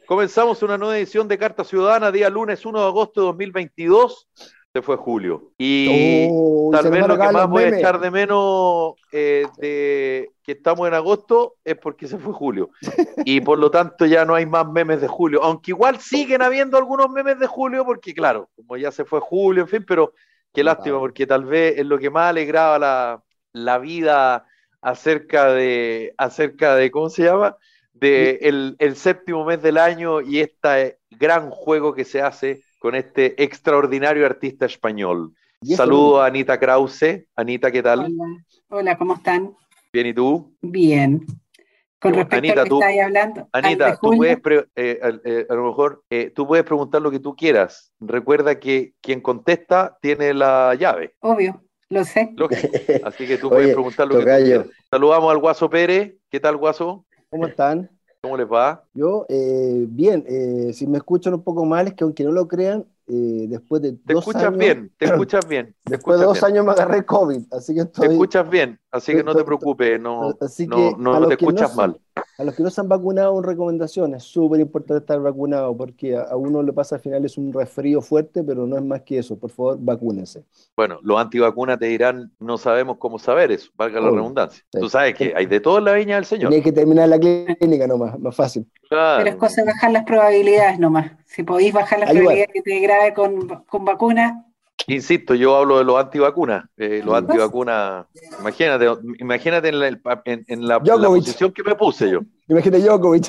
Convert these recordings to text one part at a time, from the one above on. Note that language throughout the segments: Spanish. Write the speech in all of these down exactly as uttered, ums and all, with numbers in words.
Comenzamos una nueva edición de Carta Ciudadana, día lunes uno de agosto de dos mil veintidós. Se fue Julio. Y Oh, tal se nos vez van a lo que acabar más los voy a memes. echar de menos eh, de que estamos en agosto es porque se fue Julio. Y por lo tanto ya no hay más memes de Julio. Aunque igual siguen habiendo algunos memes de Julio, porque claro, como ya se fue Julio, en fin, pero qué lástima, porque tal vez es lo que más alegraba la, la vida acerca de, acerca de, ¿cómo se llama? De el, el séptimo mes del año y este gran juego que se hace con este extraordinario artista español. Y eso, Saludo a Anita Krause. Anita, ¿qué tal? Hola, hola, ¿cómo están? Bien, ¿y tú? Bien. Con Qué bueno. respecto a lo Anita, que tú, estáis hablando, al de Anita, tú puedes, Julio, pre- eh, eh, eh, a lo mejor, eh, tú puedes preguntar lo que tú quieras. Recuerda que quien contesta tiene la llave, obvio, lo sé. lógico. Así que tú puedes oye, preguntar lo que tú tocayo, quieras. Saludamos al Guaso Pérez. ¿Qué tal, Guaso? ¿cómo están? ¿Cómo les va? Yo, eh, bien, eh, si me escuchan un poco mal, es que aunque no lo crean, eh, después de Te dos escuchas años, bien, te escuchas bien, te después de escuchas dos bien. años me agarré COVID, así que Te estoy, escuchas bien, así que estoy- no te estoy- preocupes, estoy- no, así no, que a no los te que no escuchas se, mal. a los que no se han vacunado, una recomendación, es súper importante estar vacunado, porque a, a uno le pasa al final es un resfrío fuerte, pero no es más que eso, por favor, vacúnense. Bueno, los antivacunas te dirán, no sabemos cómo saber eso, valga la Obvio. redundancia. Sí. Tú sabes que hay de todo en la viña del Señor. Tenéis que terminar la clínica nomás, más fácil. Pero es Claro, cosa de no. bajar las probabilidades nomás. Si podéis bajar las Ayudar. probabilidades que te grabe con, con vacuna, Insisto, yo hablo de los antivacunas. Eh, los Mm. pues, antivacunas, imagínate, imagínate en la, en, en la, en la Djokovic, posición que me puse yo. imagínate Djokovic.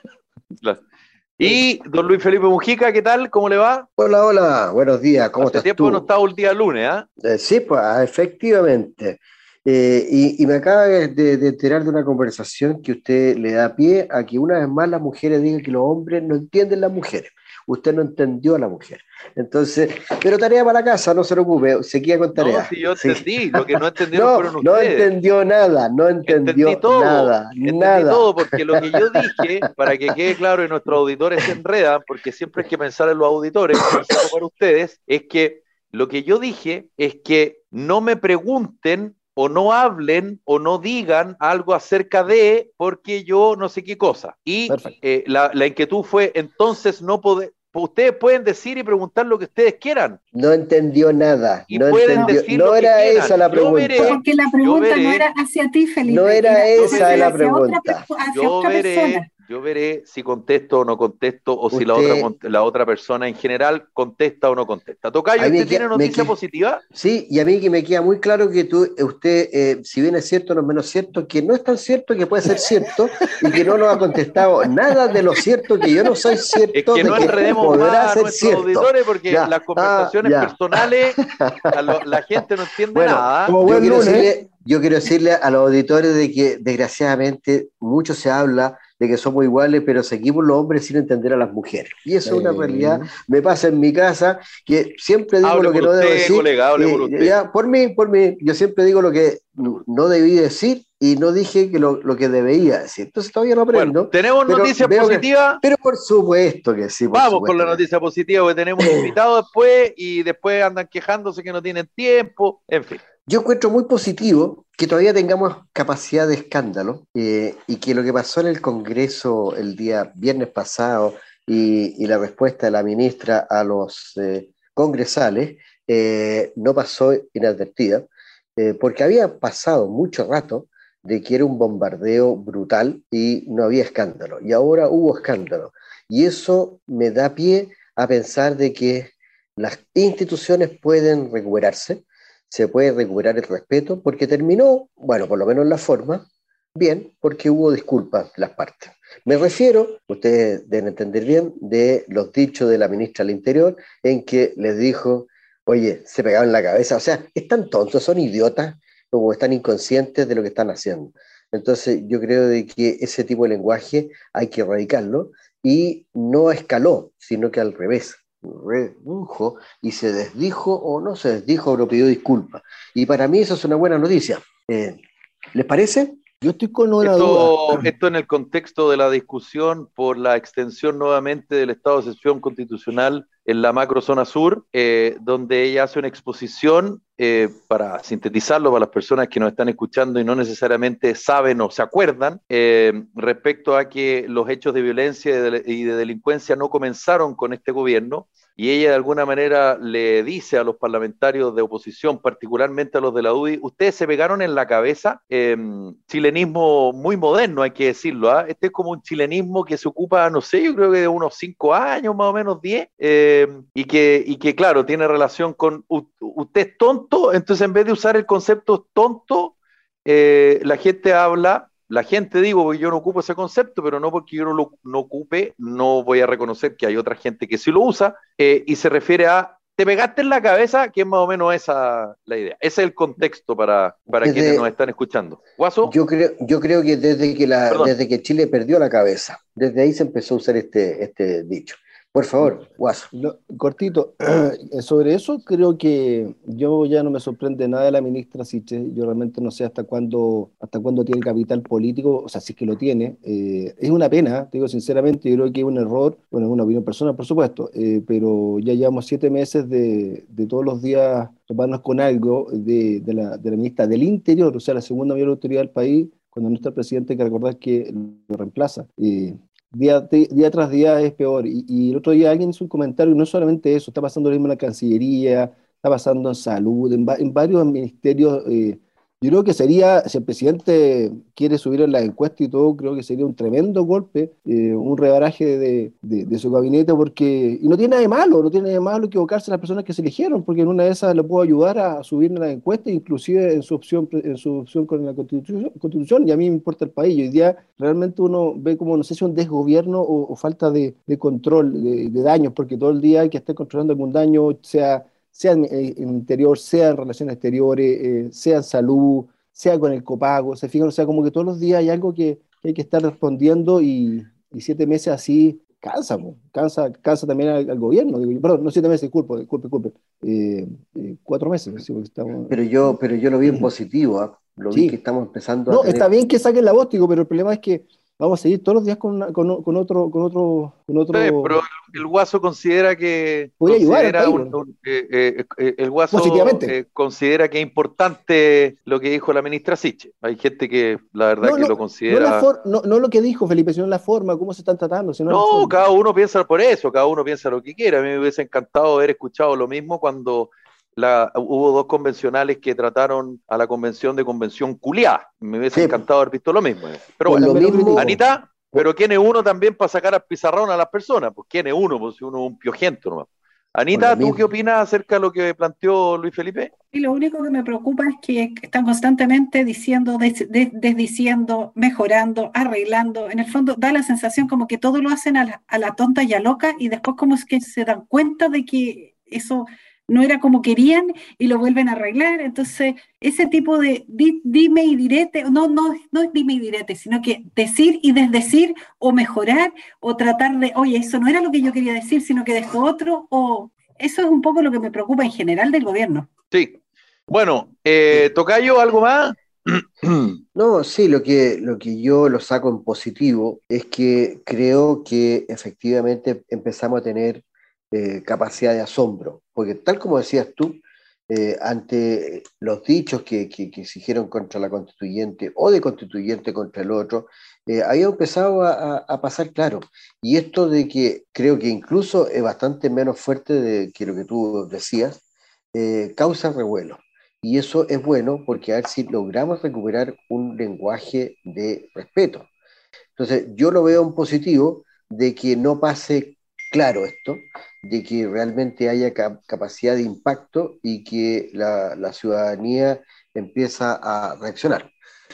La- Y don Luis Felipe Mujica, ¿qué tal? ¿Cómo le va? Hola, hola, buenos días, ¿cómo Hace estás tiempo no tú? estaba el día lunes, ¿ah? Eh, sí, pues ah, efectivamente. Eh, y, y me acaba de, de- de enterar de una conversación que usted le da pie a que una vez más las mujeres digan que los hombres no entienden las mujeres. Usted no entendió a la mujer. Entonces, pero tarea para la casa, no se preocupe, se queda con No, tarea. si yo Sí. entendí, lo que no entendieron No, fueron no ustedes. entendió nada, no Entendí entendió todo, nada, entendí nada. todo, porque lo que yo dije, para que quede claro y nuestros auditores se enredan, porque siempre hay que pensar en los auditores, consejo para ustedes, es que lo que yo dije es que no me pregunten o no hablen o no digan algo acerca de porque yo no sé qué cosa. Y Perfecto. eh, la, la inquietud fue entonces no poder, ustedes pueden decir y preguntar lo que ustedes quieran No entendió nada, y no pueden no. entendió, decir lo no que era quieran. esa la Yo pregunta, veré, porque la yo pregunta no veré era hacia ti, no Felipe, era era, yo esa era la veré, hacia otra, pregunta. perso- hacia yo otra persona. veré, yo veré si contesto o no contesto, o si la otra, Usted, la otra persona en general contesta o no contesta. Tocayo, a mí me ¿usted tiene queda, me noticia que- positiva? sí, y a mí que me queda muy claro que tú, usted, eh, si bien es cierto, no es menos cierto, que no es tan cierto, que puede ser cierto, y que no nos ha contestado nada de lo cierto, que yo no soy Es cierto, que de no que enredemos podrá más a ser nuestros cierto. auditores porque Ya, las ah, conversaciones ya. personales, a lo- la gente no entiende Bueno, nada. Como yo buen quiero lunes. decirle, yo quiero decirle a los auditores de que desgraciadamente mucho se habla de que somos iguales, pero seguimos los hombres sin entender a las mujeres. Y eso es una realidad. Eh, Me pasa en mi casa, que siempre digo Hable lo que por no debo usted, decir. colega, hable por eh, usted. ya, por mí, por mí, yo siempre digo lo que Hable por usted. no debí decir y no dije que lo, lo que debía decir. Entonces todavía no Bueno, aprendo, ¿tenemos pero noticias veo que, positivas? pero por supuesto que sí, por Vamos con supuesto la que sí. noticia positiva, porque tenemos un invitado después y después andan quejándose que no tienen tiempo, en fin. Yo encuentro muy positivo que todavía tengamos capacidad de escándalo eh, y que lo que pasó en el Congreso el día viernes pasado y, y la respuesta de la ministra a los eh, congresales eh, no pasó inadvertida, eh, porque había pasado mucho rato de que era un bombardeo brutal y no había escándalo. Y ahora hubo escándalo. Y eso me da pie a pensar de que las instituciones pueden recuperarse, se puede recuperar el respeto, porque terminó, bueno, por lo menos la forma, bien, porque hubo disculpas de las partes. Me refiero, ustedes deben entender bien, de los dichos de la ministra del Interior, en que les dijo, oye, se pegaban en la cabeza, o sea, están tontos, son idiotas, o están inconscientes de lo que están haciendo. Entonces, yo creo de que ese tipo de lenguaje hay que erradicarlo, y no escaló, sino que al revés, redujo y se desdijo o no se desdijo, pero pidió disculpas. Y para mí eso es una buena noticia. Eh, ¿Les parece? Yo estoy con una duda. Esto, esto en el contexto de la discusión por la extensión nuevamente del estado de excepción constitucional en la macrozona sur, eh, donde ella hace una exposición, eh, para sintetizarlo para las personas que nos están escuchando y no necesariamente saben o se acuerdan, eh, respecto a que los hechos de violencia y de, y de delincuencia no comenzaron con este gobierno, y ella de alguna manera le dice a los parlamentarios de oposición, particularmente a los de la U D I, ustedes se pegaron en la cabeza, eh, chilenismo muy moderno, hay que decirlo, ¿eh? Este es como un chilenismo que se ocupa, no sé, yo creo que de unos cinco años, más o menos diez, eh, y, que, y que, claro, tiene relación con u, usted es tonto, entonces en vez de usar el concepto tonto, eh, la gente habla. La gente, digo, porque yo no ocupo ese concepto, pero no porque yo no lo no ocupe, no voy a reconocer que hay otra gente que sí lo usa, eh, y se refiere a, te pegaste en la cabeza, que es más o menos esa la idea. Ese es el contexto para, para Desde- quienes nos están escuchando. Guaso, Yo creo, yo creo que desde que la, Perdón. desde que Chile perdió la cabeza, desde ahí se empezó a usar este, este dicho. Por favor, Guaso. No, cortito, sobre eso creo que yo ya no me sorprende nada de la ministra Siche. Yo realmente no sé hasta cuándo, hasta cuándo tiene capital político, o sea, si es que lo tiene. Eh, es una pena, te digo sinceramente, yo creo que es un error, bueno, es una opinión personal, por supuesto, eh, pero ya llevamos siete meses de, de todos los días toparnos con algo de, de la, de la ministra del Interior, o sea, la segunda mayor autoridad del país, cuando nuestro presidente, hay que recordar que lo reemplaza. Eh, Día, día tras día es peor. Y, y el otro día alguien hizo un comentario, y no solamente eso, está pasando lo mismo en la Cancillería, está pasando en salud, en, va- en varios ministerios. eh, yo creo que sería, si el presidente quiere subir en la encuesta y todo, creo que sería un tremendo golpe, eh, un rebaraje de, de- de su gabinete, porque, y no tiene nada de malo, no tiene nada de malo equivocarse las personas que se eligieron, porque en una de esas le puedo ayudar a subir en la encuesta, inclusive en su opción, en su opción con la constitución, constitución, y a mí me importa el país. Y hoy día realmente uno ve como, no sé si un desgobierno o, o falta de, de control de, de daños, porque todo el día hay que estar controlando algún daño, sea, sea en, en el interior, sea en relaciones exteriores, eh, sea en salud, sea con el copago, se fijan, o sea, como que todos los días hay algo que, que hay que estar respondiendo, y, y siete meses así cansa, po, cansa, cansa también al, al gobierno, digo yo. Perdón, no siete meses, disculpe, disculpe, disculpe, eh, eh, cuatro meses, sí, porque estamos... Pero yo, pero yo lo vi en positivo, ¿ah? Lo vi que Sí, estamos empezando a no, está tener. bien que saquen la voz, digo, pero el problema es que vamos a seguir todos los días con, una- con, o- con otro, con otro, con sí, pero otro, el, el Guaso considera que, podría ayudar al considera país, un, bueno, un- eh, eh, eh, el Guaso positivamente. eh, considera que es importante lo que dijo la ministra Siche. Hay gente que la verdad No, que no, lo no, la considera. for- no, no lo que dijo Felipe, sino la forma, cómo se están tratando, sino la No, forma. cada uno piensa por eso, cada uno piensa lo que quiera. A mí me hubiese encantado haber escuchado lo mismo cuando la, hubo dos convencionales que trataron a la convención de convención culiá. Me hubiese Sí, encantado haber visto lo mismo. eh. Pero por bueno, lo También lo mismo, critico. Anita, pero ¿quién es uno también para sacar al pizarrón a las personas? Pues ¿quién es uno? Pues si uno es un piojento nomás. por Anita, lo ¿tú qué mismo. opinas acerca de lo que planteó Luis Felipe? Y lo único que me preocupa es que están constantemente diciendo, des- des- desdiciendo, mejorando, arreglando. En el fondo da la sensación como que todo lo hacen a la, a la tonta y a loca, y después como es que se dan cuenta de que eso no era como querían y lo vuelven a arreglar. Entonces, ese tipo de di- dime y direte, no, no, no es dime y direte, sino que decir y desdecir, o mejorar, o tratar de, oye, eso no era lo que yo quería decir, sino que de esto otro, o eso es un poco lo que me preocupa en general del gobierno. Sí. Bueno, eh, Tocayo, ¿algo más? No, sí, lo que, lo que yo lo saco en positivo es que creo que efectivamente empezamos a tener eh, capacidad de asombro, porque tal como decías tú, eh, ante los dichos que, que, que se hicieron contra la constituyente o de constituyente contra el otro, eh, había empezado a, a, a pasar claro. Y esto de que creo que incluso es bastante menos fuerte de, que lo que tú decías, eh, causa revuelo. Y eso es bueno porque a ver si logramos recuperar un lenguaje de respeto. Entonces, yo lo veo en positivo de que no pase claro esto, de que realmente haya cap capacidad de impacto y que la, la ciudadanía empieza a reaccionar.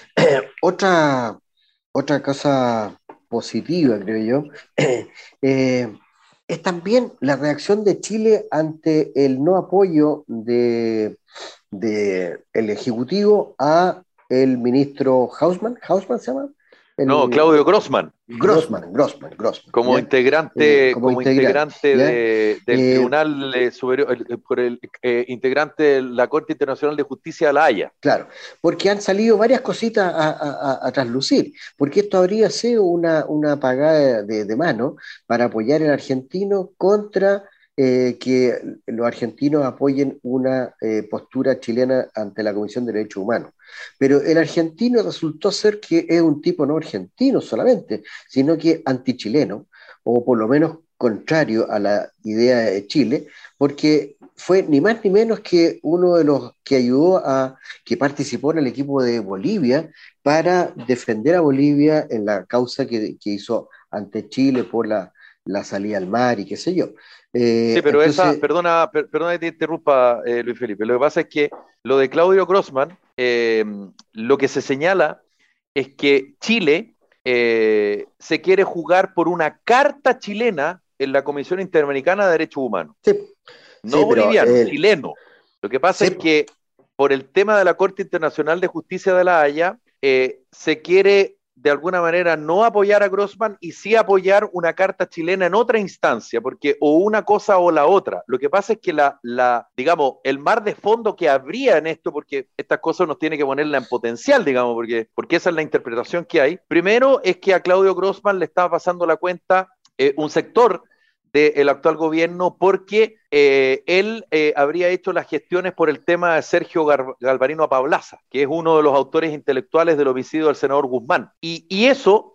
Otra, otra cosa positiva, creo yo, eh, es también la reacción de Chile ante el no apoyo de, de el Ejecutivo a el ministro Hausmann, Hausmann se llama, El, no, Claudio Grossman. Grossman, Grossman, Grossman. Como ¿ya? integrante, Eh, como como integrante, integrante ¿ya? de, del Eh, Tribunal eh, Superior, el- por el eh, integrante de la Corte Internacional de Justicia de La Haya. Claro, porque han salido varias cositas a, a- a- a traslucir, porque esto habría sido una, una pagada de, de mano para apoyar al argentino contra eh, que los argentinos apoyen una eh, postura chilena ante la Comisión de Derechos Humanos. Pero el argentino resultó ser que es un tipo no argentino solamente, sino que antichileno, o por lo menos contrario a la idea de Chile, porque fue ni más ni menos que uno de los que ayudó a, que participó en el equipo de Bolivia para defender a Bolivia en la causa que, que hizo ante Chile por la, la salida al mar y qué sé yo. Sí, Eh, pero esa, entonces, perdona, per- perdona que te interrumpa, eh, Luis Felipe. Lo que pasa es que lo de Claudio Grossman, eh, lo que se señala es que Chile eh, se quiere jugar por una carta chilena en la Comisión Interamericana de Derechos Humanos. sí, sí, No pero boliviano, eh, chileno. Lo que pasa sí, es que por el tema de la Corte Internacional de Justicia de La Haya, eh, se quiere de alguna manera no apoyar a Grossman y sí apoyar una carta chilena en otra instancia, porque o una cosa o la otra. Lo que pasa es que la, la digamos, el mar de fondo que habría en esto, porque estas cosas nos tiene que ponerla en potencial, digamos, porque, porque esa es la interpretación que hay. Primero es que a Claudio Grossman le estaba pasando la cuenta eh, un sector del actual gobierno porque eh, él eh, habría hecho las gestiones por el tema de Sergio Gar Galvarino Apablaza, que es uno de los autores intelectuales del homicidio del senador Guzmán. Y, y eso,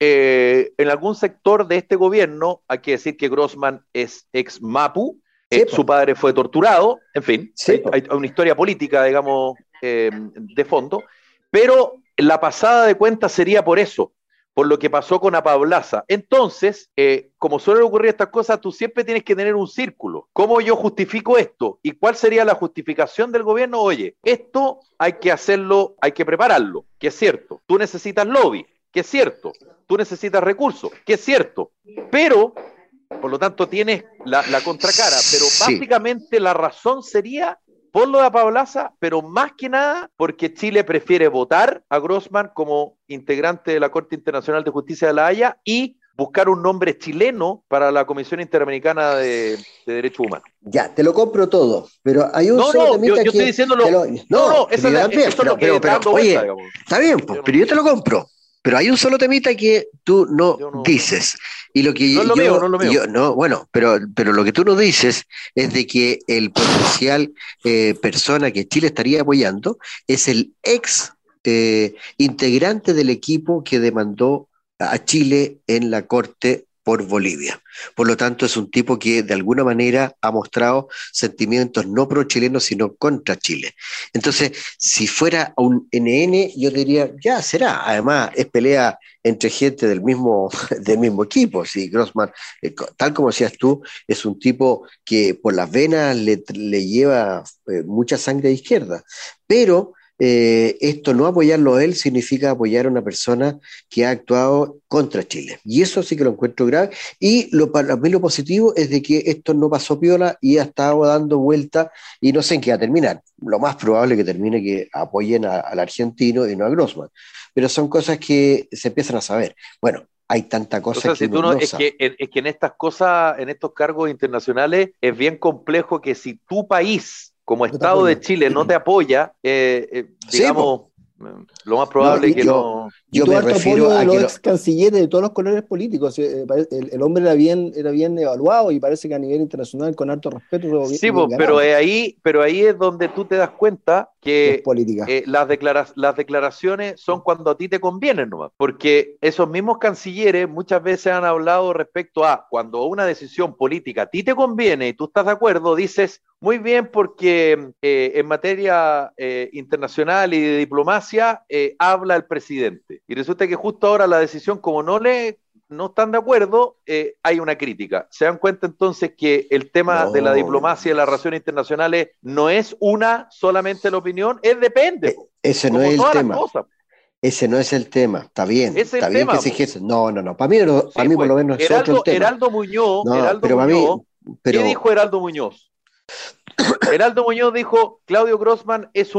eh, en algún sector de este gobierno, hay que decir que Grossman es ex Mapu, eh, sí, su padre fue torturado, en fin, sí, hay, hay una historia política, digamos, eh, de fondo, pero la pasada de cuenta sería por eso, por lo que pasó con Apablaza. Entonces, eh, como suelen ocurrir estas cosas, tú siempre tienes que tener un círculo. ¿Cómo yo justifico esto? ¿Y cuál sería la justificación del gobierno? Oye, esto hay que hacerlo, hay que prepararlo, que es cierto. Tú necesitas lobby, que es cierto. Tú necesitas recursos, que es cierto. Pero, por lo tanto, tienes la, la contracara. Pero sí. básicamente la razón sería por lo de Apablaza, pero más que nada porque Chile prefiere votar a Grossman como integrante de la Corte Internacional de Justicia de La Haya y buscar un nombre chileno para la Comisión Interamericana de, de Derechos Humanos. Ya, te lo compro todo, pero hay un No, solo no, temita yo, yo que... estoy diciéndolo. Lo, no, no, no, esa es la, también, eso pero, es lo que pero, está pero, dando oye, vuelta, digamos. está bien, pues, Yo no, pero yo te lo compro. Pero hay un solo temita que tú no, yo no, dices. Y lo que no es lo yo, mío, no es lo mío. yo, no, bueno, pero, pero lo que tú no dices es de que el potencial eh, persona que Chile estaría apoyando es el ex eh, integrante del equipo que demandó a Chile en la Corte por Bolivia. Por lo tanto, es un tipo que de alguna manera ha mostrado sentimientos no pro chilenos, sino contra Chile. Entonces, si fuera un N N, yo diría, ya será. Además, es pelea entre gente del mismo, del mismo equipo. Si Grossman, eh, tal como decías tú, es un tipo que por las venas le, le lleva eh, mucha sangre de izquierda. Pero eh, esto no apoyarlo a él significa apoyar a una persona que ha actuado contra Chile. Y eso sí que lo encuentro grave. Y lo, para mí lo positivo es de que esto no pasó piola y ha estado dando vuelta y no sé en qué va a terminar. Lo más probable que termine que apoyen a, al argentino y no a Grossman. Pero son cosas que se empiezan a saber. Bueno, hay tanta cosa O sea, que si uno tú no, no es sabe. que, es que en estas cosas, en estos cargos internacionales, es bien complejo que si tu país, como No te Estado de apoya. Chile, no te apoya, eh, eh, Sí, digamos, eh, lo más no, probable es y, que y, no. y yo todo me harto refiero apoyo de a los que lo, ex cancilleres de todos los colores políticos. Eh, pare- El, el hombre era bien, era bien evaluado y parece que a nivel internacional, con harto respeto, lo bien, Sí, bien pues, pero ganado. es ahí, pero ahí es donde tú te das cuenta Que es que política. eh, las, declara las declaraciones son cuando a ti te convienen nomás, porque esos mismos cancilleres muchas veces han hablado respecto a cuando una decisión política a ti te conviene y tú estás de acuerdo, dices muy bien porque eh, en materia eh, internacional y de diplomacia eh, habla el presidente. Y resulta que justo ahora la decisión, como no le no están de acuerdo, eh, hay una crítica. Se dan cuenta entonces que el tema de la no, diplomacia y las relaciones internacionales no es una solamente la opinión, es depende, eh, po, ese no como es el todas las tema. cosas. Ese no es el tema. Está bien, Ese es está el bien que tema, se po. dijese. No, no, no. Para mí, no, para Sí, mí por pues. lo menos es otro el Heraldo, tema. Heraldo Muñoz, No, Heraldo pero para Muñoz, mí, ¿qué pero dijo Heraldo Muñoz? Heraldo Muñoz dijo, Claudio Grossman es un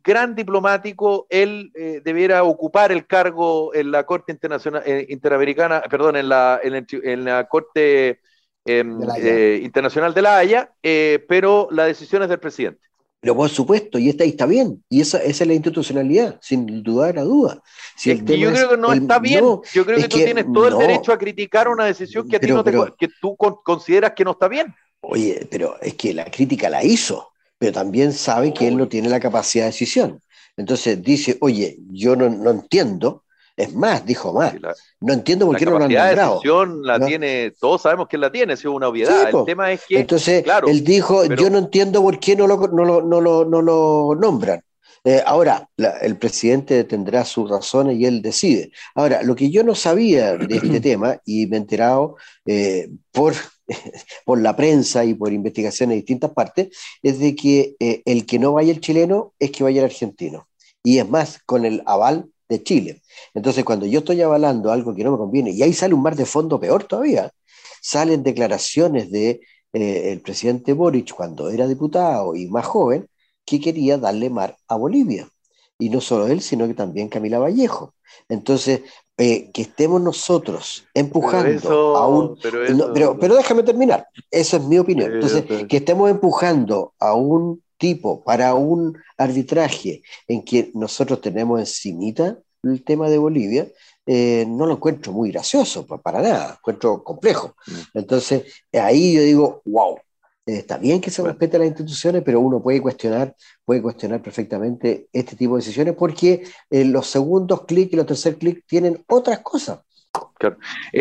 gran diplomático, él eh, debiera ocupar el cargo en la Corte Internacional, eh, Interamericana, perdón, en la, en el, en la Corte eh, De la Haya. eh, Internacional de la Haya, eh, pero la decisión es del presidente. Pero por supuesto, y está, y está bien, y esa, esa es la institucionalidad, sin lugar a duda. Si es el que tema yo creo que no el, está bien, no, yo creo que tú que, tienes todo no, el derecho a criticar una decisión que a pero, ti no te, pero, que tú con, consideras que no está bien. Oye, pero es que la crítica la hizo, pero también sabe que él no tiene la capacidad de decisión. Entonces dice, oye, yo no, no entiendo, es más, dijo más, Sí, la, no entiendo por la qué no lo han capacidad de nombrado. decisión la ¿No? tiene, todos sabemos que la tiene, es una Sí, obviedad. El po. tema es que, Entonces, claro, él dijo, pero, yo no entiendo por qué no lo, no lo, no lo, no lo nombran. Eh, ahora, la, el presidente tendrá sus razones y él decide. Ahora, lo que yo no sabía de este tema, y me he enterado eh, por, por la prensa y por investigaciones de distintas partes, es de que eh, el que no vaya el chileno es que vaya el argentino. Y es más, con el aval de Chile. Entonces, cuando yo estoy avalando algo que no me conviene, y ahí sale un mar de fondo peor todavía, salen declaraciones de eh, el presidente Boric cuando era diputado y más joven, que quería darle mar a Bolivia. Y no solo él, sino que también Camila Vallejo. Entonces, eh, que estemos nosotros empujando pero eso, a un... pero, No, eso, pero, pero déjame terminar, esa es mi opinión. Entonces, eh, que estemos empujando a un tipo para un arbitraje en que nosotros tenemos encimita el tema de Bolivia, eh, no lo encuentro muy gracioso, para nada, encuentro complejo. Entonces, ahí yo digo, wow, eh, está bien que se bueno. respeten las instituciones, pero uno puede cuestionar, puede cuestionar perfectamente este tipo de decisiones porque eh, los segundos clic y los tercer clic tienen otras cosas. Claro.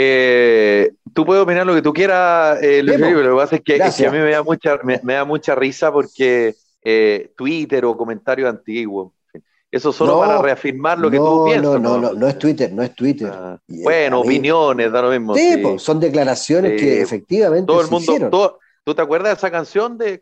Eh, tú puedes opinar lo que tú quieras, eh, Luis Demo. Felipe, lo que pasa es que, es que a Gracias. mí me da mucha, me, me da mucha risa porque eh, Twitter o comentarios antiguos, eso solo No, para reafirmar lo que tú no, piensas, no, no, ¿no? no, no es Twitter, no es Twitter. Ah, Y, eh, bueno, a mí, opiniones, da lo mismo. sí, Sí. po, son declaraciones que Eh, efectivamente todo el se mundo, hicieron. todo, ¿tú te acuerdas de esa canción de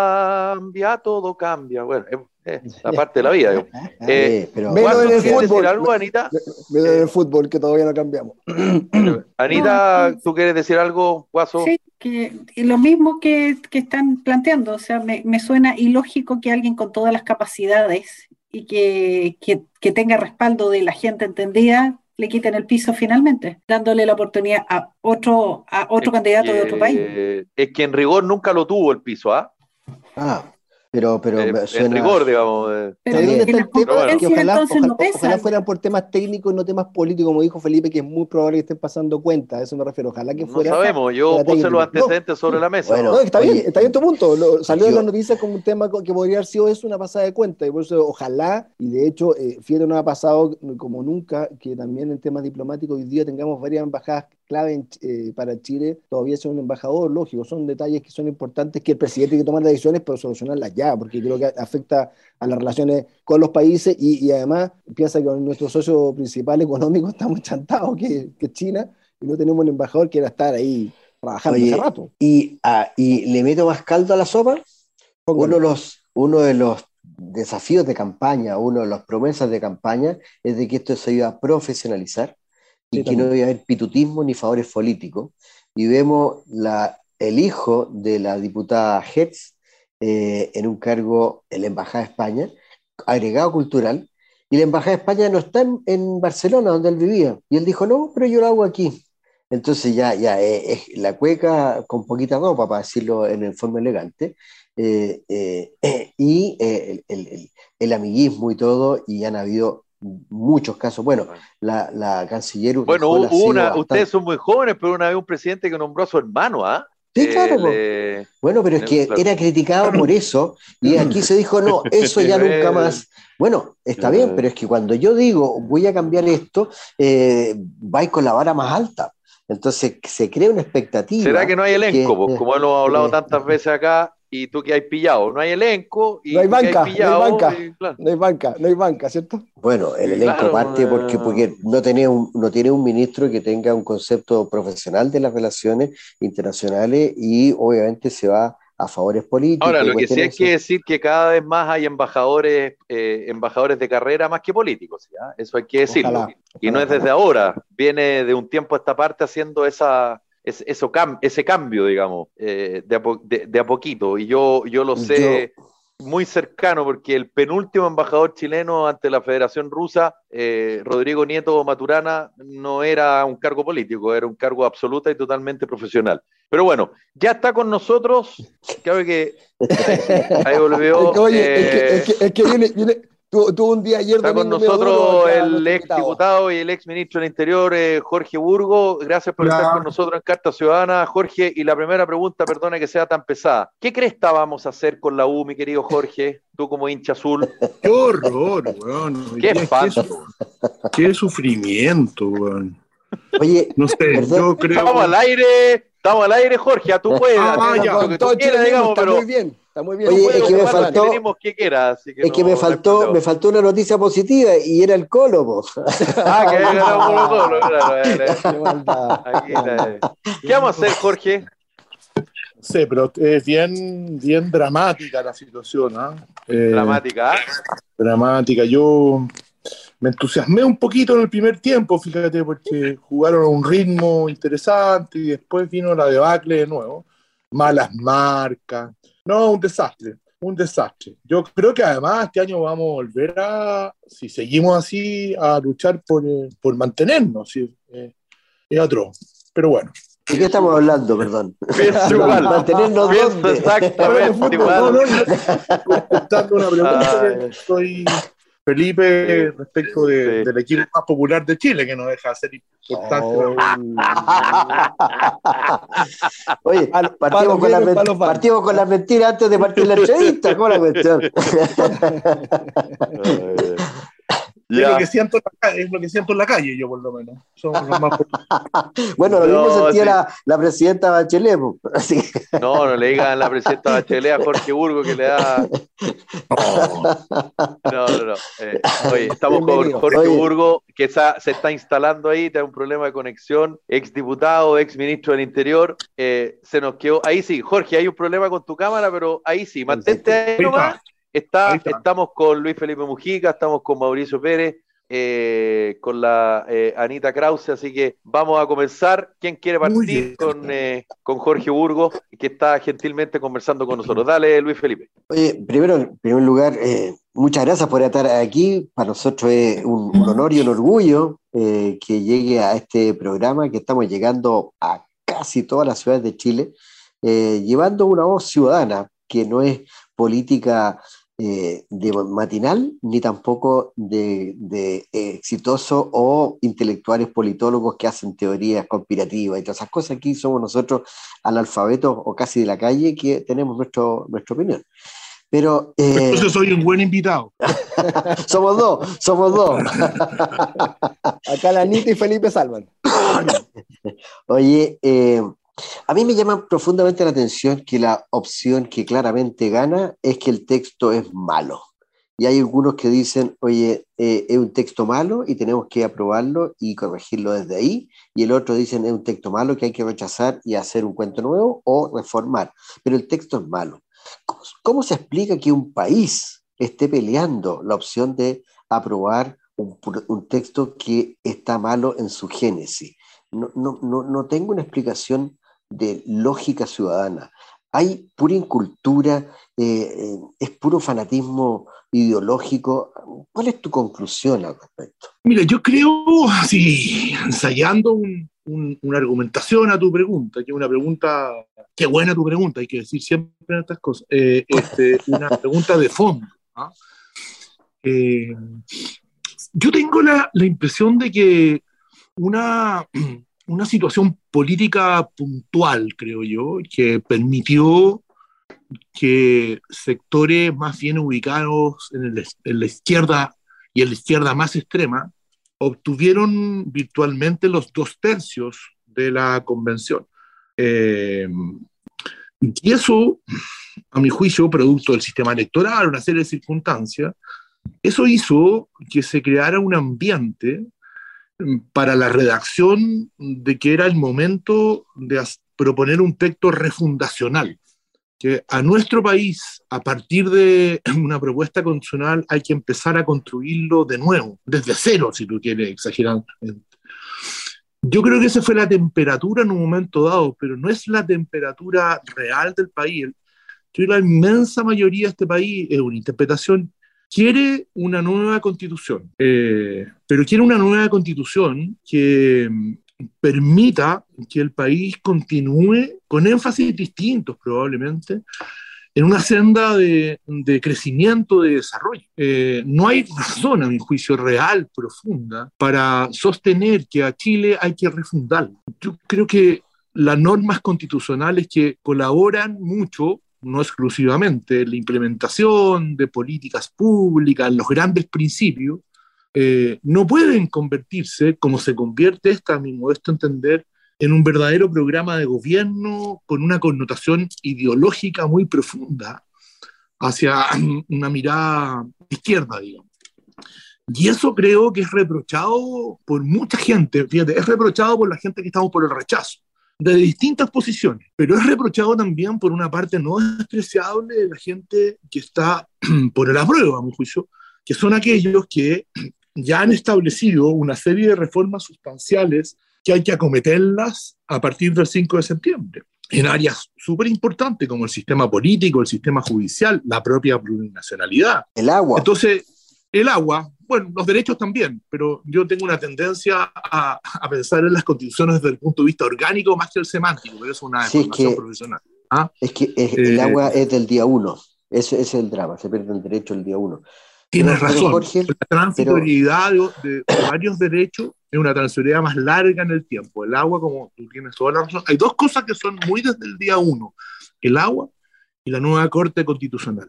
Cambia, todo cambia? Bueno, es, es la parte de la vida. Digo. Eh, Sí, pero Menos en Guaso, el ¿tú quieres decir fútbol. algo, Anita? Menos en Eh, el fútbol, que todavía no cambiamos. pero, Anita, No, ¿tú quieres decir algo, Guaso? sí, que y lo mismo que, que están planteando, o sea, me, me suena ilógico que alguien con todas las capacidades y que, que, que tenga respaldo de la gente entendida le quiten el piso finalmente, dándole la oportunidad a otro, a otro Es candidato de otro país. que, es que en rigor nunca lo tuvo el piso, ¿ah? Ah, pero, pero Eh, me en suena. rigor, digamos. eh. Pero Ahí Está donde que está las el tema, Pero bueno. que competencias ojalá, entonces ojalá, no pesan. ojalá fueran por temas técnicos y no temas políticos, como dijo Felipe, que es muy probable que estén pasando cuenta, a eso me refiero. Ojalá que No fuera, sabemos, yo fuera puse los técnico. No, antecedentes sobre la mesa. Bueno, no, está bien, oye, está bien tu punto. Lo- salió en yo- las noticias como un tema co- que podría haber sido eso, una pasada de cuenta. Y por eso, ojalá, y de hecho, eh, fíjate, nos ha pasado como nunca, que también en temas diplomáticos hoy día tengamos varias embajadas clave en Ch- eh, para Chile, todavía son un embajador, lógico, son detalles que son importantes que el presidente tiene que tomar las decisiones, pero solucionarlas ya, porque creo que afecta a las relaciones con los países y, y además piensa que con nuestro socio principal económico estamos chantados, que, que es China, y no tenemos un embajador que era estar ahí trabajando hace oye, rato. y, ah, y le meto más caldo a la sopa. Uno Póngale. de los, uno de los desafíos de campaña, uno de las promesas de campaña es de que esto se iba a profesionalizar y Sí, que no también. iba a haber pitutismo ni favores políticos. Y vemos la, el hijo de la diputada Hertz eh, en un cargo en la Embajada de España, agregado cultural, y la Embajada de España no está en, en Barcelona, donde él vivía. Y él dijo, no, pero yo lo hago aquí. Entonces ya, ya eh, es la cueca con poquita ropa, para decirlo en el forma elegante, eh, eh, eh, y eh, el, el, el, el amiguismo y todo, y han habido muchos casos. Bueno, la, la canciller Bueno, Urrejola ha hubo sido una, bastante... ustedes son muy jóvenes, pero una vez un presidente que nombró a su hermano, ¿ah? Sí, Eh, claro, po. le- Bueno, pero es le- que claro. era criticado por eso, y aquí se dijo, no, eso ya nunca más. Bueno, está bien, pero es que cuando yo digo voy a cambiar esto, eh, vais con la vara más alta. Entonces se crea una expectativa. ¿Será que no hay elenco? que, Pues, como hemos hablado eh, tantas veces acá, y tú que hay pillado. No hay elenco, y No hay tú que hay banca, no hay pillado. banca, y claro. no hay banca, no hay banca, ¿cierto? Bueno, el Y elenco claro, parte porque, eh, porque no, tiene un, no tiene un ministro que tenga un concepto profesional de las relaciones internacionales y obviamente se va a favores políticos Ahora, y lo que sí hay cuestiones que así. decir que cada vez más hay embajadores, eh, embajadores de carrera más que políticos, ¿ya? Eso hay que decirlo. Ojalá, Y no ojalá, es desde ojalá. ahora, viene de un tiempo a esta parte haciendo esa, ese, eso, cam- ese cambio, digamos, eh, de, a po- de- de a poquito. Y yo, yo lo Yo, sé, muy cercano, porque el penúltimo embajador chileno ante la Federación Rusa, eh, Rodrigo Nieto Maturana, no era un cargo político, era un cargo absoluta y totalmente profesional. Pero bueno, ya está con nosotros, creo que ahí, sí, ahí volvió. Es que, oye, eh, es que, es que, es que viene, viene, tuvo, tuvo un día ayer Está con domingo medio nosotros duro, ya, el nuestro ex invitado. diputado y el ex ministro del Interior, eh, Jorge Burgo. Gracias por Hola. estar con nosotros en Carta Ciudadana, Jorge. Y la primera pregunta, perdona que sea tan pesada. ¿Qué crees que vamos a hacer con la U, mi querido Jorge? Tú como hincha azul. Qué horror, weón. Qué Qué, falso. qué, qué sufrimiento, weón. Oye, No sé, ¿verdad? yo creo... Estamos al aire, estamos al aire, Jorge. A tú puedes, Ah, a ti, ya. lo que Con tú todo quieras, Chile digamos, está pero muy bien, está muy bien. Oye, puedes es que me ocupar los faltó- sinónimos que quieras. Así que es que no- me no hay faltó, problema. me faltó una noticia positiva y era el Colo, po. Ah, que había ganado Colo Colo, claro. dale. Qué maldad, Aquí, qué maldad. dale. ¿Qué vamos a hacer, Jorge? No sé, pero es bien, bien dramática la situación, ¿ah? Eh, Dramática, ¿ah? dramática. Yo me entusiasmé un poquito en el primer tiempo, fíjate, porque jugaron a un ritmo interesante y después vino la debacle de nuevo. Malas marcas. No, un desastre, un desastre. Yo creo que además este año vamos a volver a, si seguimos así, a luchar por, eh, por mantenernos. ¿Sí? Eh, es otro. Pero bueno. ¿De qué estamos hablando, perdón? Pienso igual. Mantenernos Pienso dónde. exactamente No, igual. no, no, contestando una pregunta Ay. que soy Felipe Sí. respecto de, Sí. del equipo más popular de Chile, que no deja de ser importante. Oh. Oye, Palo- partimos, palo con las, viene, men- palo van. partimos con las mentiras antes de partir la entrevista. ¿Cómo la cuestión? Es Ya. lo que siento en la calle, es lo que siento en la calle, yo por lo menos. Somos los más populares. Bueno, lo mismo No, sentía sí. la, la presidenta Bachelet, po. Así que, No, no le digan a la presidenta Bachelet a Jorge Burgo que le da. No, no, no. Eh, oye, estamos con Bienvenido. Jorge Oye. Burgo, que está- se está instalando ahí, tiene un problema de conexión. Ex diputado, ex ministro del Interior. Eh, se nos quedó. Ahí sí, Jorge, hay un problema con tu cámara, pero ahí sí, mantente ahí Ahí nomás. está. Está, Ahí está. estamos con Luis Felipe Mujica, estamos con Mauricio Pérez, eh, con la eh, Anita Krause, así que vamos a comenzar. ¿Quién quiere Muy partir bien. con, eh, con Jorge Burgo, que está gentilmente conversando con nosotros? Dale, Luis Felipe. oye, primero, en primer lugar, eh, muchas gracias por estar aquí. Para nosotros es un, un honor y un orgullo eh, que llegue a este programa, que estamos llegando a casi todas las ciudades de Chile, eh, llevando una voz ciudadana que no es política eh, de matinal, ni tampoco de, de eh, exitosos o intelectuales politólogos que hacen teorías conspirativas y todas esas cosas. Aquí somos nosotros analfabetos o casi de la calle que tenemos nuestro, nuestra opinión. Pero eh, Entonces soy un buen invitado. somos dos, somos dos. Acá la Anita y Felipe salvan. Oye, eh, a mí me llama profundamente la atención que la opción que claramente gana es que el texto es malo. Y hay algunos que dicen, oye, eh, es un texto malo y tenemos que aprobarlo y corregirlo desde ahí. Y el otro dicen, es un texto malo que hay que rechazar y hacer un cuento nuevo o reformar. Pero el texto es malo. ¿Cómo, cómo se explica que un país esté peleando la opción de aprobar un, un texto que está malo en su génesis? No, no, no, no tengo una explicación de lógica ciudadana. Hay pura incultura, eh, eh, es puro fanatismo ideológico. ¿Cuál es tu conclusión al respecto? Mira, yo creo, así, ensayando un, un, una argumentación a tu pregunta, que es una pregunta, qué buena tu pregunta, hay que decir siempre estas cosas, eh, este, una pregunta de fondo. ¿Ah? Eh, yo tengo la, la impresión de que una, una situación política puntual, creo yo, que permitió que sectores más bien ubicados en, el, en la izquierda y en la izquierda más extrema obtuvieron virtualmente los dos tercios de la convención. Eh, y eso, a mi juicio, producto del sistema electoral, una serie de circunstancias, eso hizo que se creara un ambiente para la redacción de que era el momento de proponer un texto refundacional, que a nuestro país, a partir de una propuesta constitucional, hay que empezar a construirlo de nuevo, desde cero, si tú quieres exagerar. Yo creo que esa fue la temperatura en un momento dado, pero no es la temperatura real del país. Yo creo que la inmensa mayoría de este país es una interpretación, quiere una nueva constitución, eh, pero quiere una nueva constitución que permita que el país continúe con énfasis distintos probablemente en una senda de, de crecimiento, de desarrollo. Eh, no hay razón, a mi juicio, real, profunda, para sostener que a Chile hay que refundarlo. Yo creo que las normas constitucionales que colaboran mucho, no exclusivamente, en la implementación de políticas públicas, en los grandes principios, eh, no pueden convertirse, como se convierte esta, a mi modesto entender, en un verdadero programa de gobierno con una connotación ideológica muy profunda hacia una mirada izquierda, digamos. Y eso creo que es reprochado por mucha gente, fíjate, es reprochado por la gente que estamos por el rechazo, de distintas posiciones, pero es reprochado también por una parte no despreciable de la gente que está por el apruebo, a mi juicio, que son aquellos que ya han establecido una serie de reformas sustanciales que hay que acometerlas a partir del cinco de septiembre, en áreas súper importantes como el sistema político, el sistema judicial, la propia plurinacionalidad. El agua. Entonces, el agua, bueno, los derechos también, pero yo tengo una tendencia a, a pensar en las constituciones desde el punto de vista orgánico más que el semántico, pero es una sí, formación es que, profesional. ¿Ah? Es que es, eh, el agua es del día uno, ese, ese es el drama, se pierde el derecho el día uno. Tienes pero, razón, pero Jorge, la transitoriedad pero... de, de varios derechos es una transitoriedad más larga en el tiempo. El agua, como tú tienes toda la razón, hay dos cosas que son muy desde el día uno, el agua y la nueva Corte Constitucional.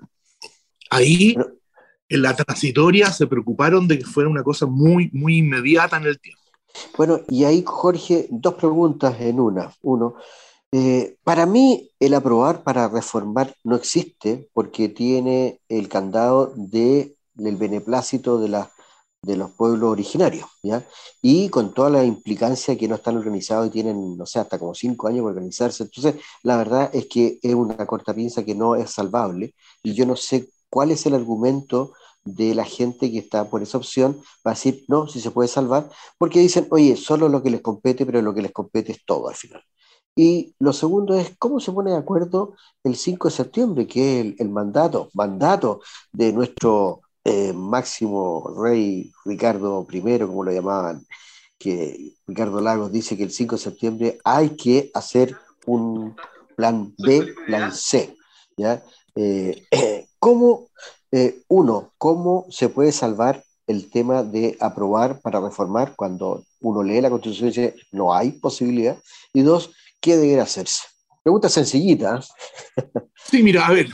Ahí, pero... en la transitoria, se preocuparon de que fuera una cosa muy, muy inmediata en el tiempo. Bueno, y ahí, Jorge, dos preguntas en una. Uno, eh, para mí, el aprobar para reformar no existe porque tiene el candado de del beneplácito de, la, de los pueblos originarios, ¿ya? Y con toda la implicancia que no están organizados y tienen, no sé, hasta como cinco años para organizarse. Entonces, la verdad es que es una cortapinza que no es salvable y yo no sé cuál es el argumento de la gente que está por esa opción para decir, no, si se puede salvar, porque dicen, oye, solo lo que les compete, pero lo que les compete es todo al final. Y lo segundo es, ¿cómo se pone de acuerdo el cinco de septiembre, que es el, el mandato, mandato de nuestro Eh, máximo rey Ricardo primero, como lo llamaban, que Ricardo Lagos dice que el cinco de septiembre hay que hacer un plan B, plan C, ¿ya? Eh, eh, ¿cómo, eh, uno, cómo se puede salvar el tema de aprobar para reformar cuando uno lee la Constitución y dice no hay posibilidad? Y dos, ¿qué debe hacerse? Pregunta sencillita. Sí, mira, a ver,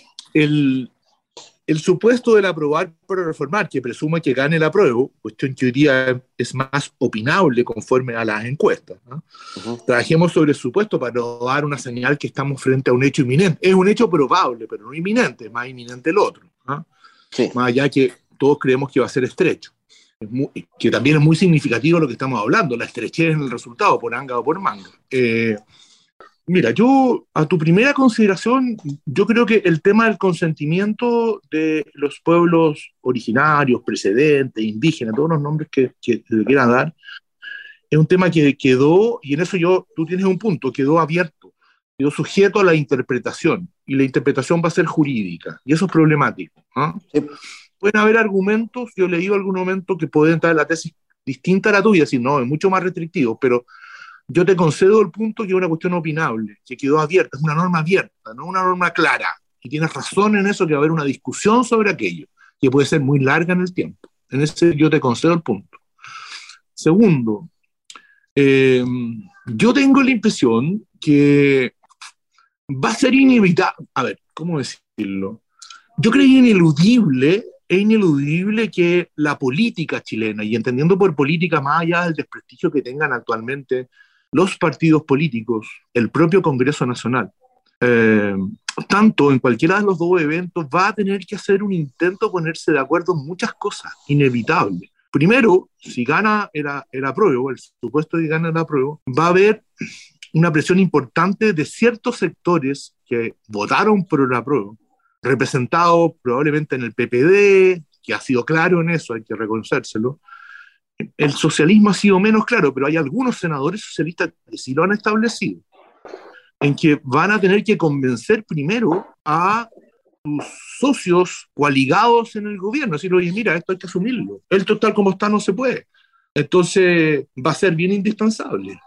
el... El supuesto del aprobar para reformar, que presume que gane el apruebo, cuestión que hoy día es más opinable conforme a las encuestas, ¿no? Uh-huh. Trabajemos sobre el supuesto para no dar una señal que estamos frente a un hecho inminente. Es un hecho probable, pero no inminente, es más inminente el otro, ¿no? Sí. Más allá que todos creemos que va a ser estrecho. Es muy, que también es muy significativo lo que estamos hablando, la estrechez en el resultado, por anga o por manga. Eh, Mira, yo, a tu primera consideración, yo creo que el tema del consentimiento de los pueblos originarios, precedentes, indígenas, todos los nombres que, que le quieran dar, es un tema que quedó, y en eso yo, tú tienes un punto, quedó abierto, quedó sujeto a la interpretación, y la interpretación va a ser jurídica, y eso es problemático, ¿no? Sí. Pueden haber argumentos, yo he leído algún momento que pueden dar la tesis distinta a la tuya, si no, es mucho más restrictivo, pero yo te concedo el punto que es una cuestión opinable, que quedó abierta, es una norma abierta, no una norma clara. Y tienes razón en eso, que va a haber una discusión sobre aquello, que puede ser muy larga en el tiempo. En ese yo te concedo el punto. Segundo, eh, yo tengo la impresión que va a ser inevitable, a ver, ¿cómo decirlo? Yo creo que es ineludible, es ineludible que la política chilena, y entendiendo por política más allá del desprestigio que tengan actualmente los partidos políticos, el propio Congreso Nacional, eh, tanto en cualquiera de los dos eventos va a tener que hacer un intento de ponerse de acuerdo en muchas cosas, inevitable. Primero, si gana el, el apruebo, el supuesto que gana el apruebo, va a haber una presión importante de ciertos sectores que votaron por el apruebo, representados probablemente en el P P D, que ha sido claro en eso, hay que reconocérselo. El socialismo ha sido menos claro, pero hay algunos senadores socialistas que sí lo han establecido, en que van a tener que convencer primero a sus socios coaligados en el gobierno, decirle, oye, mira, esto hay que asumirlo, el total como está no se puede. Entonces va a ser bien indispensable.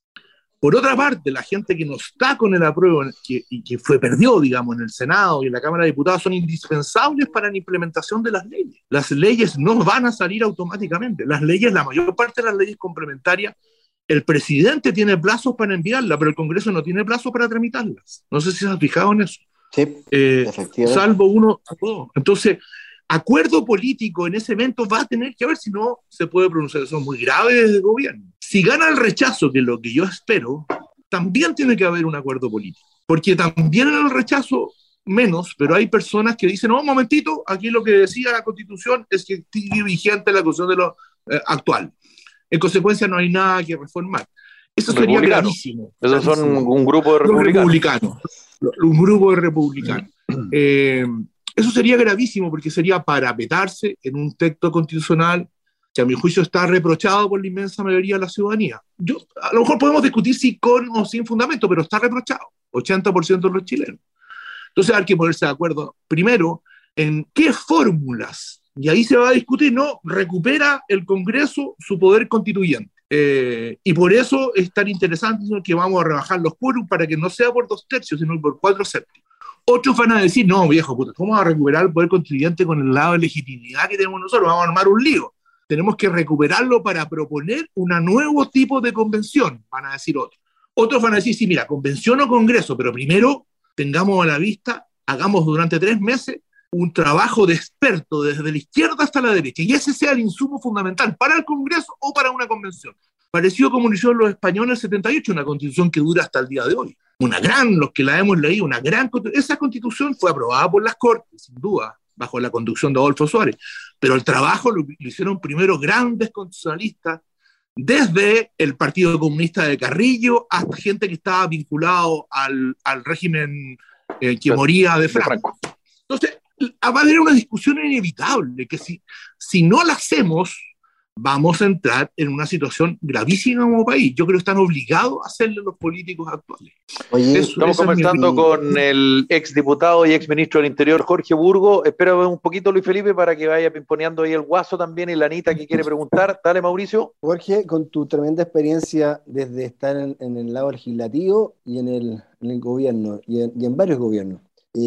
Por otra parte, la gente que no está con el apruebo que, y que fue perdió, digamos, en el Senado y en la Cámara de Diputados son indispensables para la implementación de las leyes. Las leyes no van a salir automáticamente. Las leyes, la mayor parte de las leyes complementarias, el presidente tiene plazos para enviarlas, pero el Congreso no tiene plazos para tramitarlas. No sé si se han fijado en eso. Sí, eh, efectivamente. Salvo uno o dos. Entonces, acuerdo político en ese evento va a tener que haber, si no se puede pronunciar. Eso es muy grave desde el gobierno. Si gana el rechazo, que es lo que yo espero, también tiene que haber un acuerdo político. Porque también en el rechazo, menos, pero hay personas que dicen, no, un momentito, aquí lo que decía la Constitución es que sigue vigente la Constitución de lo eh, actual. En consecuencia, no hay nada que reformar. Eso sería gravísimo. Esos son un, un grupo de republicanos. republicanos. Un grupo de republicanos. Eh, eso sería gravísimo porque sería parapetarse en un texto constitucional que a mi juicio está reprochado por la inmensa mayoría de la ciudadanía. Yo, a lo mejor podemos discutir si con o sin fundamento, pero está reprochado. ochenta por ciento de los chilenos. Entonces hay que ponerse de acuerdo, primero, en qué fórmulas, y ahí se va a discutir, no, recupera el Congreso su poder constituyente. Eh, y por eso es tan interesante que vamos a rebajar los quórum para que no sea por dos tercios, sino por cuatro séptimos. Otros van a decir, no, viejo, puta, ¿cómo vamos a recuperar el poder constituyente con el lado de legitimidad que tenemos nosotros? Vamos a armar un lío. Tenemos que recuperarlo para proponer un nuevo tipo de convención, van a decir otros. Otros van a decir, sí, mira, convención o congreso, pero primero tengamos a la vista, hagamos durante tres meses un trabajo de experto desde la izquierda hasta la derecha, y ese sea el insumo fundamental para el Congreso o para una convención. Parecido como lo hicieron los españoles en el setenta y ocho, una constitución que dura hasta el día de hoy. Una gran, los que la hemos leído, una gran, esa constitución fue aprobada por las Cortes, sin duda, bajo la conducción de Adolfo Suárez, pero el trabajo lo, lo hicieron primero grandes constitucionalistas, desde el Partido Comunista de Carrillo hasta gente que estaba vinculado al, al régimen eh, que moría de Franco. Entonces, va a haber una discusión inevitable, que si, si no la hacemos, vamos a entrar en una situación gravísima como país. Yo creo que están obligados a hacerle los políticos actuales. Oye, Eso, estamos conversando mi... con el exdiputado y exministro del Interior, Jorge Burgo. Espera un poquito, Luis Felipe, para que vaya pimponeando ahí el Guaso también y la Anita que quiere preguntar. Dale, Mauricio. Jorge, con tu tremenda experiencia desde estar en, en el lado legislativo y en el, en el gobierno, y en, y en varios gobiernos,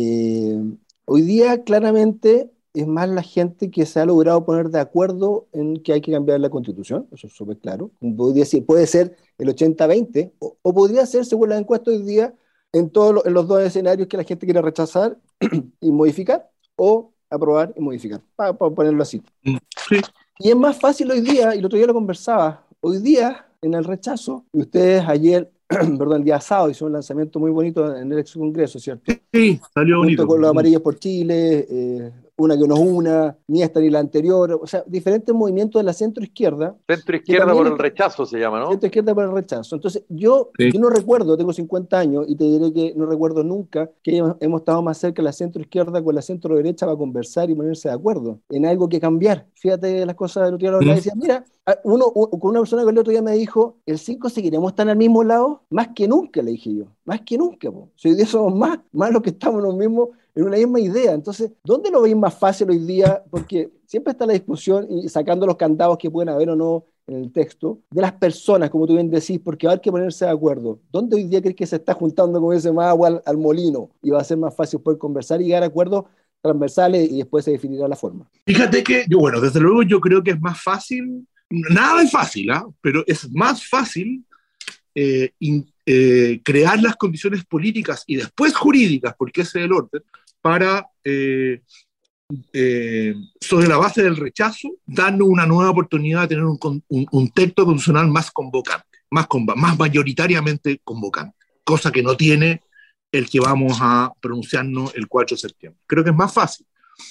eh, hoy día claramente es más la gente que se ha logrado poner de acuerdo en que hay que cambiar la Constitución, eso es súper claro. Podría ser, puede ser el ochenta veinte, o, o podría ser, según las encuestas hoy día, en, todos los, en los dos escenarios que la gente quiere rechazar y modificar, o aprobar y modificar, para, para ponerlo así. Sí. Y es más fácil hoy día, y el otro día lo conversaba, hoy día en el rechazo, y ustedes ayer, perdón, el día sábado hicieron un lanzamiento muy bonito en el ex Congreso, ¿cierto? Sí, salió bonito. Junto con los Amarillos por Chile, eh, Una que nos una, ni esta ni la anterior, o sea, diferentes movimientos de la centro-izquierda. Centro-izquierda por el rechazo se llama, ¿no? Centro-izquierda por el rechazo. Entonces, yo, sí. yo no recuerdo, tengo cincuenta años, y te diré que no recuerdo nunca que hemos estado más cerca de la centro-izquierda con la centro-derecha para conversar y ponerse de acuerdo en algo que cambiar. Fíjate las cosas del otro día, ¿Mm? Decía, mira, uno, con una persona que el otro día me dijo, el cinco seguiremos tan al mismo lado, más que nunca, le dije yo, más que nunca, po. Si hoy día somos más, más los que estamos los mismos, en una misma idea. Entonces, ¿dónde lo veis más fácil hoy día? Porque siempre está la discusión y sacando los candados que pueden haber o no en el texto, de las personas, como tú bien decís, porque va a haber que ponerse de acuerdo. ¿Dónde hoy día crees que se está juntando, como dice, más agua al, al molino? Y va a ser más fácil poder conversar y llegar a acuerdos transversales y después se definirá la forma. Fíjate que, yo, bueno, desde luego yo creo que es más fácil, nada es fácil, ¿eh? Pero es más fácil eh, in, eh, crear las condiciones políticas y después jurídicas, porque ese es el orden, para, eh, eh, sobre la base del rechazo, darnos una nueva oportunidad de tener un, un, un texto constitucional más convocante, más, más mayoritariamente convocante, cosa que no tiene el que vamos a pronunciarnos el cuatro de septiembre. Creo que es más fácil.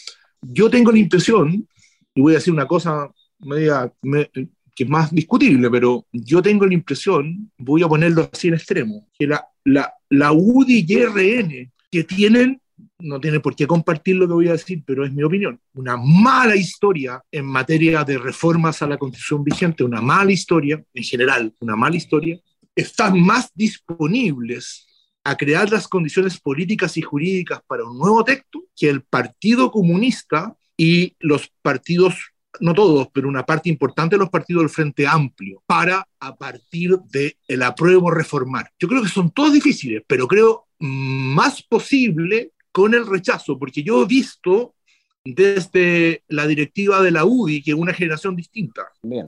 Yo tengo la impresión, y voy a decir una cosa media, me, que es más discutible, pero yo tengo la impresión, voy a ponerlo así en extremo, que la, la, la U D I y R N que tienen, no tienen por qué compartir lo que voy a decir, pero es mi opinión, una mala historia en materia de reformas a la Constitución vigente, una mala historia, en general, una mala historia, están más disponibles a crear las condiciones políticas y jurídicas para un nuevo texto que el Partido Comunista y los partidos, no todos, pero una parte importante de los partidos del Frente Amplio, para a partir del apruebo reformar. Yo creo que son todos difíciles, pero creo más posible con el rechazo, porque yo he visto desde la directiva de la U D I, que es una generación distinta.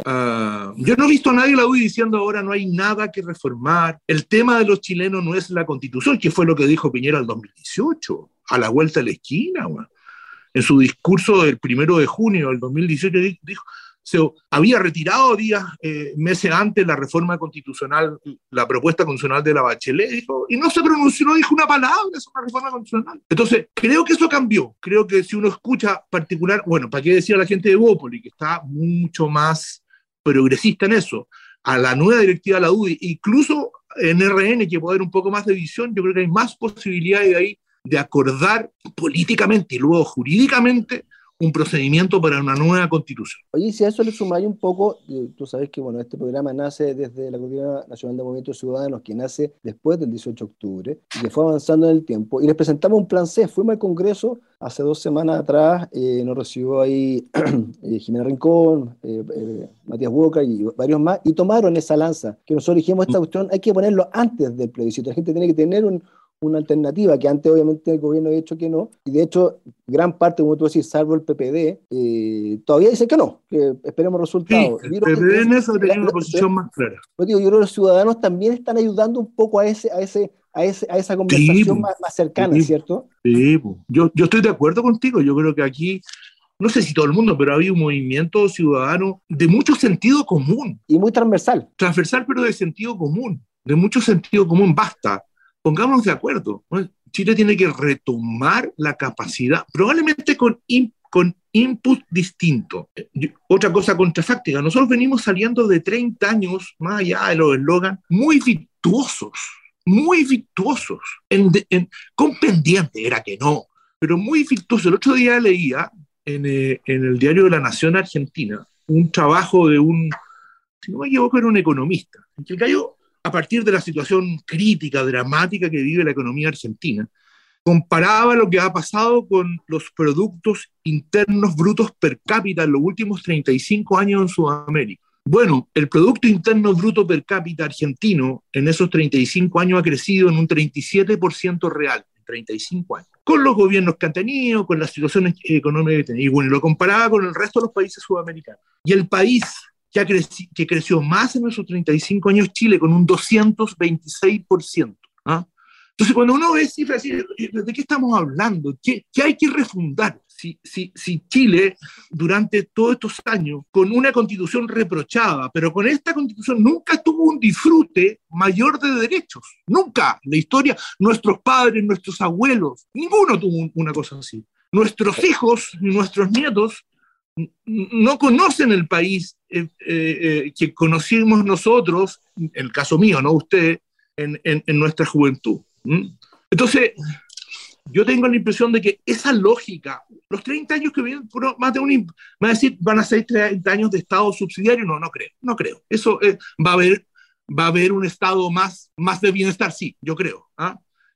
Uh, yo no he visto a nadie de la U D I diciendo ahora no hay nada que reformar. El tema de los chilenos no es la Constitución, que fue lo que dijo Piñera en el dos mil dieciocho, a la vuelta de la esquina. Bueno. En su discurso del primero de junio del dos mil dieciocho dijo, se había retirado días, eh, meses antes la reforma constitucional, la propuesta constitucional de la Bachelet, dijo, y no se pronunció, no dijo una palabra, es una reforma constitucional. Entonces, creo que eso cambió. Creo que si uno escucha particular, bueno, ¿para qué decía la gente de Bópoli, que está mucho más progresista en eso? A la nueva directiva de la U D I, incluso en R N, que puede haber un poco más de visión, yo creo que hay más posibilidades de ahí de acordar políticamente y luego jurídicamente un procedimiento para una nueva constitución. Oye, si a eso le sumáis un poco, tú sabes que bueno, este programa nace desde la Coordinadora Nacional de Movimientos Ciudadanos, que nace después del dieciocho de octubre, y que fue avanzando en el tiempo, y les presentamos un plan C. Fuimos al Congreso hace dos semanas atrás, eh, nos recibió ahí eh, Jimena Rincón, eh, eh, Matías Boca y varios más, y tomaron esa lanza, que nosotros dijimos, esta cuestión hay que ponerlo antes del plebiscito, la gente tiene que tener un una alternativa, que antes obviamente el gobierno había dicho que no, y de hecho gran parte, como tú decís, salvo el P P D, eh, todavía dice que no, que esperemos resultados. Sí, el P P D en eso tenía una posición más clara. Yo digo, yo creo que los ciudadanos también están ayudando un poco a ese, a ese, a ese, a esa conversación sí, más, más cercana, sí, ¿cierto? Sí, yo, yo estoy de acuerdo contigo, yo creo que aquí, no sé si todo el mundo, pero había un movimiento ciudadano de mucho sentido común. Y muy transversal. Transversal, pero de sentido común, de mucho sentido común, basta. Pongámonos de acuerdo. Chile tiene que retomar la capacidad, probablemente con, in, con input distinto. Otra cosa contrafáctica, nosotros venimos saliendo de treinta años, más allá de los eslogan, muy virtuosos, muy virtuosos, en, en, con pendiente, era que no, pero muy virtuosos. El otro día leía en, eh, en el diario de La Nación Argentina un trabajo de un, si no me equivoco, era un economista, en que el gallo, a partir de la situación crítica, dramática que vive la economía argentina, comparaba lo que ha pasado con los productos internos brutos per cápita en los últimos treinta y cinco años en Sudamérica. Bueno, el Producto Interno Bruto per cápita argentino en esos treinta y cinco años ha crecido en un treinta y siete por ciento real, en treinta y cinco años, con los gobiernos que han tenido, con las situaciones económicas que han tenido. Y bueno, lo comparaba con el resto de los países sudamericanos. Y el país que, creci que creció más en esos treinta y cinco años, Chile, con un doscientos veintiséis por ciento. ¿Ah? Entonces, cuando uno ve cifras, ¿de qué estamos hablando? ¿Qué, qué hay que refundar? Si, si, si Chile, durante todos estos años, con una constitución reprochada, pero con esta constitución nunca tuvo un disfrute mayor de derechos. Nunca. La historia, nuestros padres, nuestros abuelos, ninguno tuvo un, una cosa así. Nuestros hijos, nuestros nietos, no conocen el país eh, eh, que conocimos nosotros, en el caso mío, no usted, en, en, en nuestra juventud. ¿Mm? Entonces, yo tengo la impresión de que esa lógica, los treinta años que vienen, más de un, va a decir, van a ser treinta años de Estado subsidiario, no, no creo, no creo. Eso eh, va a haber, va a haber un Estado más, más de bienestar, sí, yo creo. ¿Ah?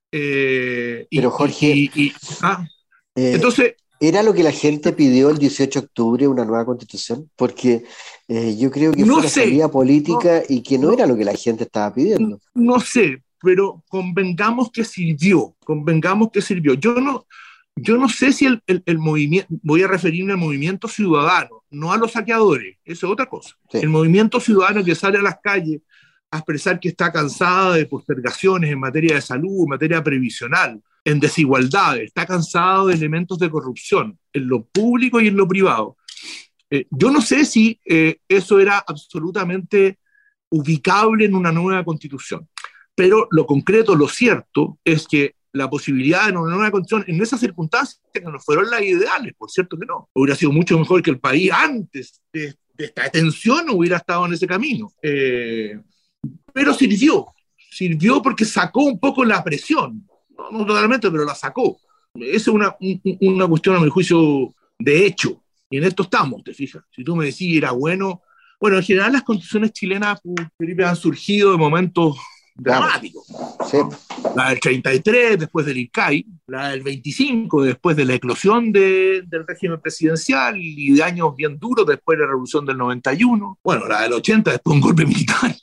Eh, Pero y, Jorge, y, y, ¿ah? eh, entonces... ¿era lo que la gente pidió el dieciocho de octubre, una nueva constitución? Porque eh, yo creo que fue no una sé, salida política no, y que no, no era lo que la gente estaba pidiendo. No, no sé, pero convengamos que sirvió, convengamos que sirvió. Yo no, yo no sé si el, el, el movimiento, voy a referirme al movimiento ciudadano, no a los saqueadores, eso es otra cosa. Sí. El movimiento ciudadano que sale a las calles a expresar que está cansada de postergaciones en materia de salud, en materia previsional, en desigualdades, está cansado de elementos de corrupción en lo público y en lo privado. Eh, yo no sé si eh, eso era absolutamente ubicable en una nueva constitución, pero lo concreto, lo cierto, es que la posibilidad de una nueva constitución en esas circunstancias que no fueron las ideales, por cierto que no, hubiera sido mucho mejor que el país antes de, de esta tensión hubiera estado en ese camino. Eh, pero sirvió, sirvió porque sacó un poco la presión. No, no totalmente, pero la sacó. Esa es una, una cuestión, a mi juicio, de hecho. Y en esto estamos, te fijas. Si tú me decís, era bueno... Bueno, en general las constituciones chilenas, Felipe, han surgido de momentos dramático. Sí. La del treinta y tres después del I C A I, la del veinticinco después de la eclosión de, del régimen presidencial y de años bien duros después de la revolución del noventa y uno, bueno, la del ochenta después de un golpe militar.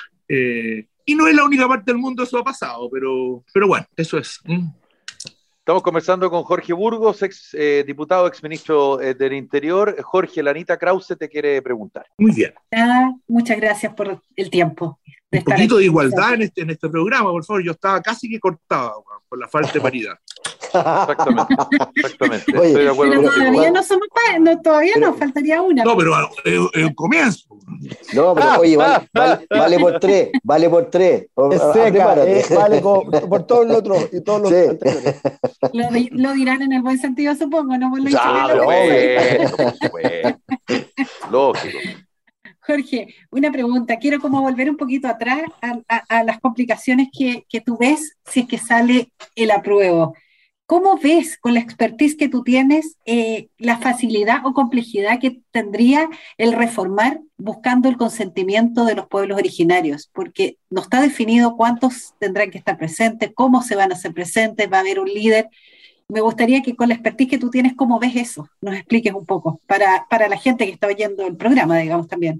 Eh, y no es la única parte del mundo eso ha pasado, pero, pero bueno, eso es. ¿Mm? Estamos conversando con Jorge Burgos, ex eh, diputado, ex ministro eh, del Interior. Jorge, la Anita Krause te quiere preguntar. Muy bien. Ah, muchas gracias por el tiempo. Un poquito de igualdad en este, en este programa, por favor. Yo estaba casi que cortado por la falta de paridad. Exactamente, exactamente. Oye, Estoy de acuerdo Pero contigo. todavía no somos pa- no, todavía Pero- nos faltaría una. No, pero es un comienzo. No, pero oye, vale, vale, vale por tres, vale por tres. O- Es a- seca, prepárate. eh, vale co- por todos los otros y todos los Sí. anteriores. Lo, di- lo dirán en el buen sentido, supongo, no por lo Ah, ingenuo. pero bueno, por supuesto. Lógico. Jorge, una pregunta. Quiero como volver un poquito atrás a, a- a las complicaciones que, que tú ves si es que sale el apruebo. ¿Cómo ves, con la expertise que tú tienes, eh, la facilidad o complejidad que tendría el reformar buscando el consentimiento de los pueblos originarios? Porque no está definido cuántos tendrán que estar presentes, cómo se van a hacer presentes, va a haber un líder. Me gustaría que con la expertise que tú tienes, ¿cómo ves eso? Nos expliques un poco, para, para la gente que está oyendo el programa, digamos, también.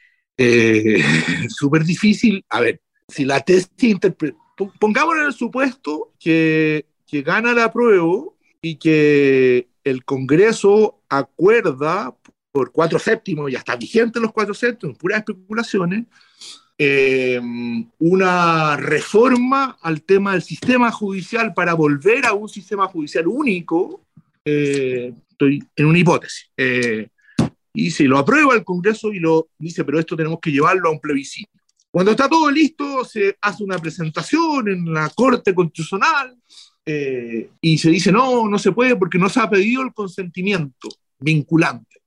Eh, súper difícil. A ver, si la tesis interpre- po- pongamos en el supuesto que, que gana el apruebo y que el Congreso acuerda por cuatro séptimos, ya está vigente los cuatro séptimos, puras especulaciones, eh, una reforma al tema del sistema judicial para volver a un sistema judicial único. Eh, estoy en una hipótesis. Eh, y si lo aprueba el Congreso y lo dice, pero esto tenemos que llevarlo a un plebiscito. Cuando está todo listo, se hace una presentación en la Corte Constitucional eh, y se dice, no, no se puede porque no se ha pedido el consentimiento vinculante.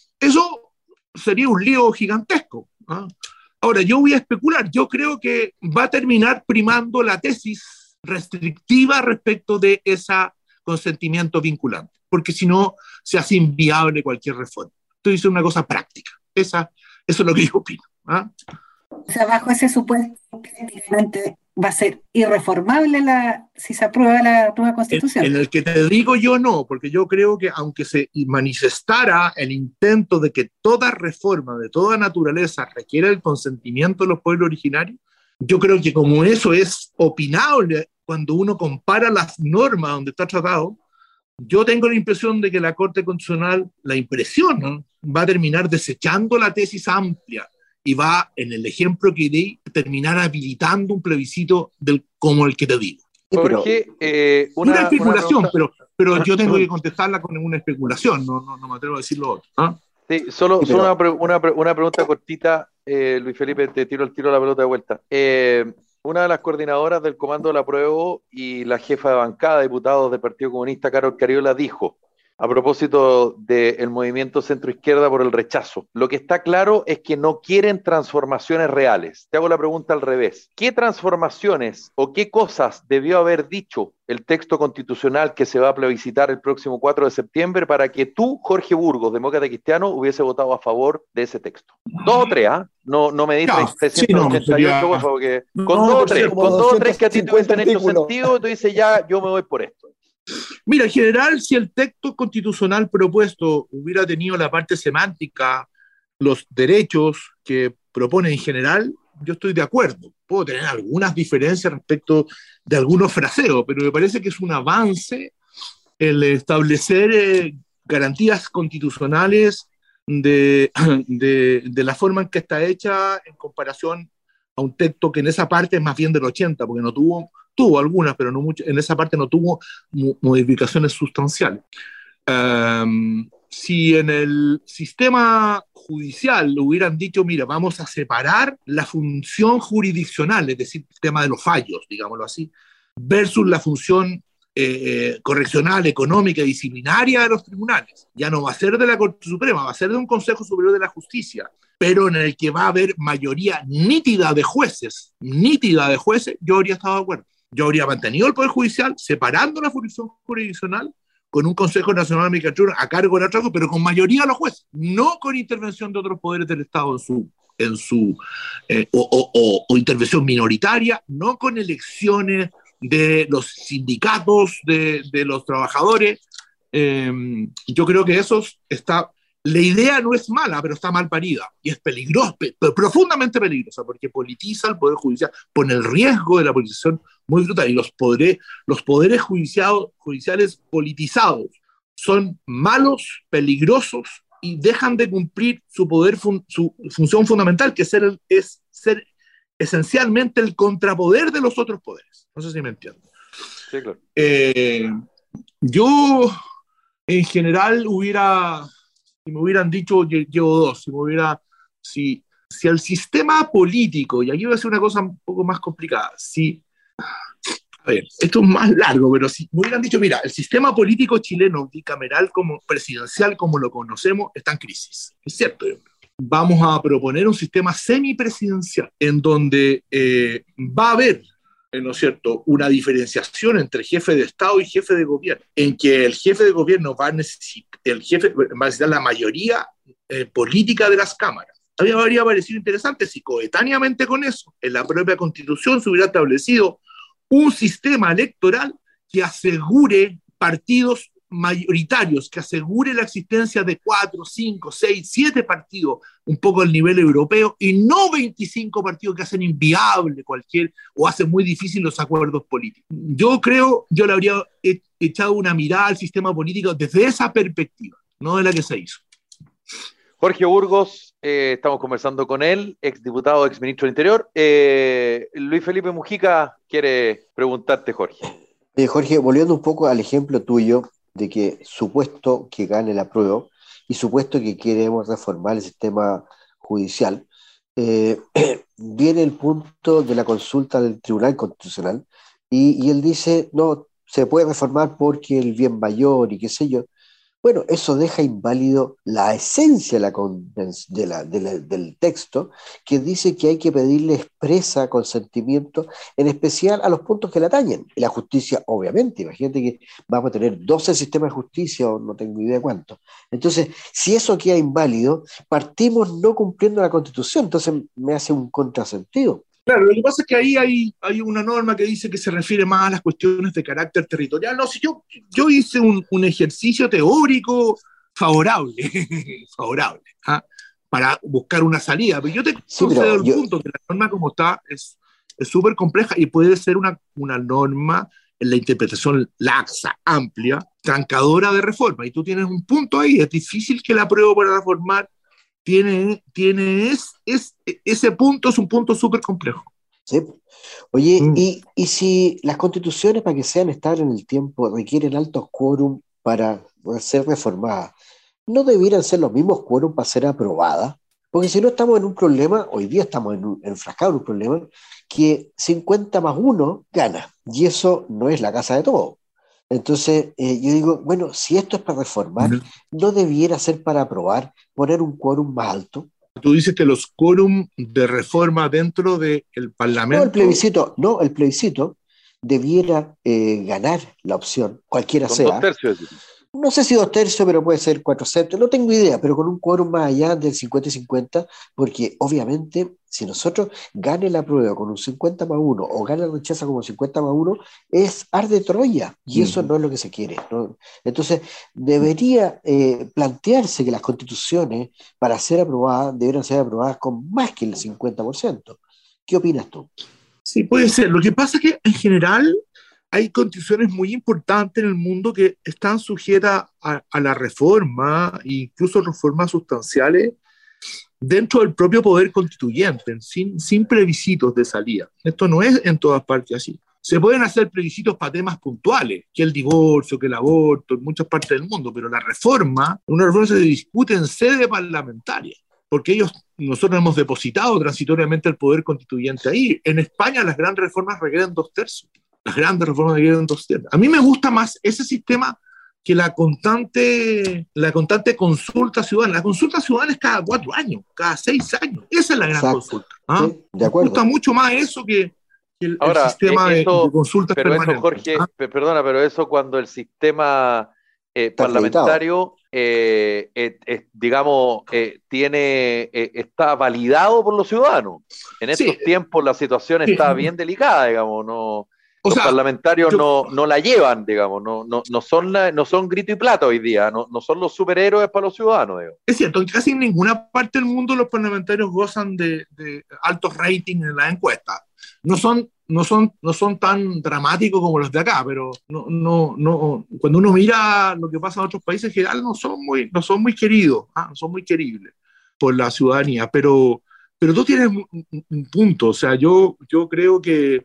Eso sería un lío gigantesco, ¿ah? Ahora, yo voy a especular. Yo creo que va a terminar primando la tesis restrictiva respecto de ese consentimiento vinculante, porque si no, se hace inviable cualquier reforma. Estoy diciendo una cosa práctica. Esa, eso es lo que yo opino, ¿ah? O sea, bajo ese supuesto, prácticamente va a ser irreformable la, si se aprueba la nueva Constitución. En, en el que te digo yo no, porque yo creo que aunque se manifestara el intento de que toda reforma de toda naturaleza requiera el consentimiento de los pueblos originarios, yo creo que como eso es opinable cuando uno compara las normas donde está tratado, yo tengo la impresión de que la Corte Constitucional, la impresión, ¿no?, va a terminar desechando la tesis amplia y va, en el ejemplo que di, terminar habilitando un plebiscito del, como el que te digo. Jorge, eh, una, una especulación, una pregunta... pero, pero yo tengo que contestarla con una especulación, no, no, no me atrevo a decir lo otro. ¿Ah? Sí, solo, Sí, pero... solo una, pre una, pre una pregunta cortita, eh, Luis Felipe, te tiro el tiro la pelota de vuelta. Eh, una de las coordinadoras del Comando del Apruebo y la jefa de bancada, diputados del Partido Comunista, Carol Cariola, dijo, a propósito del movimiento centro-izquierda por el rechazo, lo que está claro es que no quieren transformaciones reales. Te hago la pregunta al revés. ¿Qué transformaciones o qué cosas debió haber dicho el texto constitucional que se va a plebiscitar el próximo cuatro de septiembre para que tú, Jorge Burgos, demócrata cristiano, hubiese votado a favor de ese texto? Dos o tres, ¿ah? ¿eh? No, no me dices trescientos ochenta y ocho cosas, porque con no, dos o tres, con dos o tres que a ti te hubiesen hecho artículos. sentido, tú dices, ya, yo me voy por esto. Mira, en general, si el texto constitucional propuesto hubiera tenido la parte semántica, los derechos que propone en general, yo estoy de acuerdo. Puedo tener algunas diferencias respecto de algunos fraseos, pero me parece que es un avance el establecer eh, garantías constitucionales de, de, de la forma en que está hecha en comparación a un texto que en esa parte es más bien del ochenta, porque no tuvo... tuvo algunas, pero no mucho, en esa parte no tuvo modificaciones sustanciales. Um, si en el sistema judicial le hubieran dicho, mira, vamos a separar la función jurisdiccional, es decir, el tema de los fallos, digámoslo así, versus la función eh, correccional, económica y disciplinaria de los tribunales. Ya no va a ser de la Corte Suprema, va a ser de un Consejo Superior de la Justicia, pero en el que va a haber mayoría nítida de jueces, nítida de jueces, yo habría estado de acuerdo. Yo habría mantenido el Poder Judicial, separando la función jurisdiccional con un Consejo Nacional de Magistratura a cargo de la trabajo, pero con mayoría de los jueces, no con intervención de otros poderes del Estado en su en su eh, o, o, o, o intervención minoritaria, no con elecciones de los sindicatos, de, de los trabajadores. Eh, yo creo que eso está, la idea no es mala, pero está mal parida y es peligrosa, profundamente peligrosa, porque politiza el Poder Judicial, pone el riesgo de la politización muy brutal, y los poderes, los poderes judiciales, judiciales politizados son malos, peligrosos, y dejan de cumplir su poder, fun, su función fundamental, que es ser, es ser esencialmente el contrapoder de los otros poderes. No sé si me entiendo. Sí, claro. Eh, yo, en general, hubiera, si me hubieran dicho, llevo dos, si me hubiera, si, si al sistema político, y aquí voy a hacer una cosa un poco más complicada, si, a ver, esto es más largo, pero si me hubieran dicho, mira, el sistema político chileno, bicameral, como presidencial, como lo conocemos, está en crisis. Es cierto. Vamos a proponer un sistema semipresidencial en donde eh, va a haber, ¿no es cierto?, una diferenciación entre jefe de Estado y jefe de gobierno, en que el jefe de gobierno va a necesitar, el jefe va a necesitar la mayoría eh, política de las cámaras. A mí me habría parecido interesante si coetáneamente con eso, en la propia Constitución se hubiera establecido un sistema electoral que asegure partidos mayoritarios, que asegure la existencia de cuatro, cinco, seis, siete partidos, un poco al nivel europeo, y no veinticinco partidos que hacen inviable cualquier, o hacen muy difícil los acuerdos políticos. Yo creo, yo le habría echado una mirada al sistema político desde esa perspectiva, no de la que se hizo. Jorge Burgos, eh, estamos conversando con él, exdiputado, exministro del Interior. Eh, Luis Felipe Mujica quiere preguntarte, Jorge. Eh, Jorge, volviendo un poco al ejemplo tuyo de que supuesto que gane la prueba y supuesto que queremos reformar el sistema judicial, eh, viene el punto de la consulta del Tribunal Constitucional y, y él dice, no, se puede reformar porque el bien mayor y qué sé yo. Bueno, eso deja inválido la esencia de la, de la, de la, del texto, que dice que hay que pedirle expresa consentimiento, en especial a los puntos que le atañen. Y la justicia, obviamente, imagínate que vamos a tener doce sistemas de justicia, o no tengo idea cuántos. Entonces, si eso queda inválido, partimos no cumpliendo la Constitución, entonces me hace un contrasentido. Claro, lo que pasa es que ahí hay, hay una norma que dice que se refiere más a las cuestiones de carácter territorial. No, si yo, yo hice un, un ejercicio teórico favorable, favorable, ¿ah? para buscar una salida, pero yo te sí, concedo el yo... punto que la norma como está es súper compleja y puede ser una, una norma en la interpretación laxa, amplia, trancadora de reforma, y tú tienes un punto ahí, es difícil que la prueba para reformar Tiene, tiene es, es, ese punto es un punto súper complejo. Sí. Oye, mm. y, y si las constituciones, para que sean estables en el tiempo, requieren altos quórum para ser reformadas, ¿no debieran ser los mismos quórum para ser aprobadas? Porque si no estamos en un problema, hoy día estamos en un, enfrascados en un problema, que cincuenta más uno gana, y eso no es la casa de todos. Entonces, eh, yo digo, bueno, si esto es para reformar, ¿no debiera ser para aprobar, poner un quórum más alto? Tú dices que los quórum de reforma dentro del Parlamento... No, el plebiscito, no, el plebiscito debiera eh, ganar la opción, cualquiera Con sea. Dos tercios. No sé si dos tercios, pero puede ser cuatro séptimos, no tengo idea, pero con un quórum más allá del cincuenta y cincuenta, porque obviamente si nosotros gane la prueba con un cincuenta más uno o gane el rechazo como cincuenta más uno, es arde Troya, y eso no es lo que se quiere, ¿no? Entonces, debería eh, plantearse que las constituciones, para ser aprobadas, deberían ser aprobadas con más que el cincuenta por ciento. ¿Qué opinas tú? Sí, puede ser. Lo que pasa es que, en general, hay constituciones muy importantes en el mundo que están sujetas a, a la reforma, incluso reformas sustanciales, dentro del propio poder constituyente, sin, sin plebiscitos de salida. Esto no es en todas partes así. Se pueden hacer plebiscitos para temas puntuales, que el divorcio, que el aborto, en muchas partes del mundo, pero la reforma, una reforma se discute en sede parlamentaria, porque ellos, nosotros hemos depositado transitoriamente el poder constituyente ahí. En España las grandes reformas requieren dos tercios. Las grandes reformas requieren dos tercios. A mí me gusta más ese sistema que la constante, la constante consulta ciudadana. La consulta ciudadana es cada cuatro años, cada seis años. Esa es la gran Exacto. consulta. ¿Ah? Sí, de acuerdo. Me gusta mucho más eso que, que el, Ahora, el sistema eso, de, de consultas pero permanentes. Eso, Jorge, ¿ah? Perdona, pero eso cuando el sistema eh, parlamentario, eh, eh, eh, digamos, eh, tiene, eh, está validado por los ciudadanos. En estos sí. tiempos la situación sí. está bien delicada, digamos, no... O los sea, parlamentarios yo, no, no la llevan, digamos, no, no, no, son la, no son grito y plata hoy día, no, no son los superhéroes para los ciudadanos. Digamos. Es cierto, casi en ninguna parte del mundo los parlamentarios gozan de, de altos ratings en las encuestas. No son, no, son, no son tan dramáticos como los de acá, pero no, no, no, cuando uno mira lo que pasa en otros países en general no son muy, no son muy queridos, ¿ah? no son muy queribles por la ciudadanía, pero, pero tú tienes un, un punto, o sea, yo, yo creo que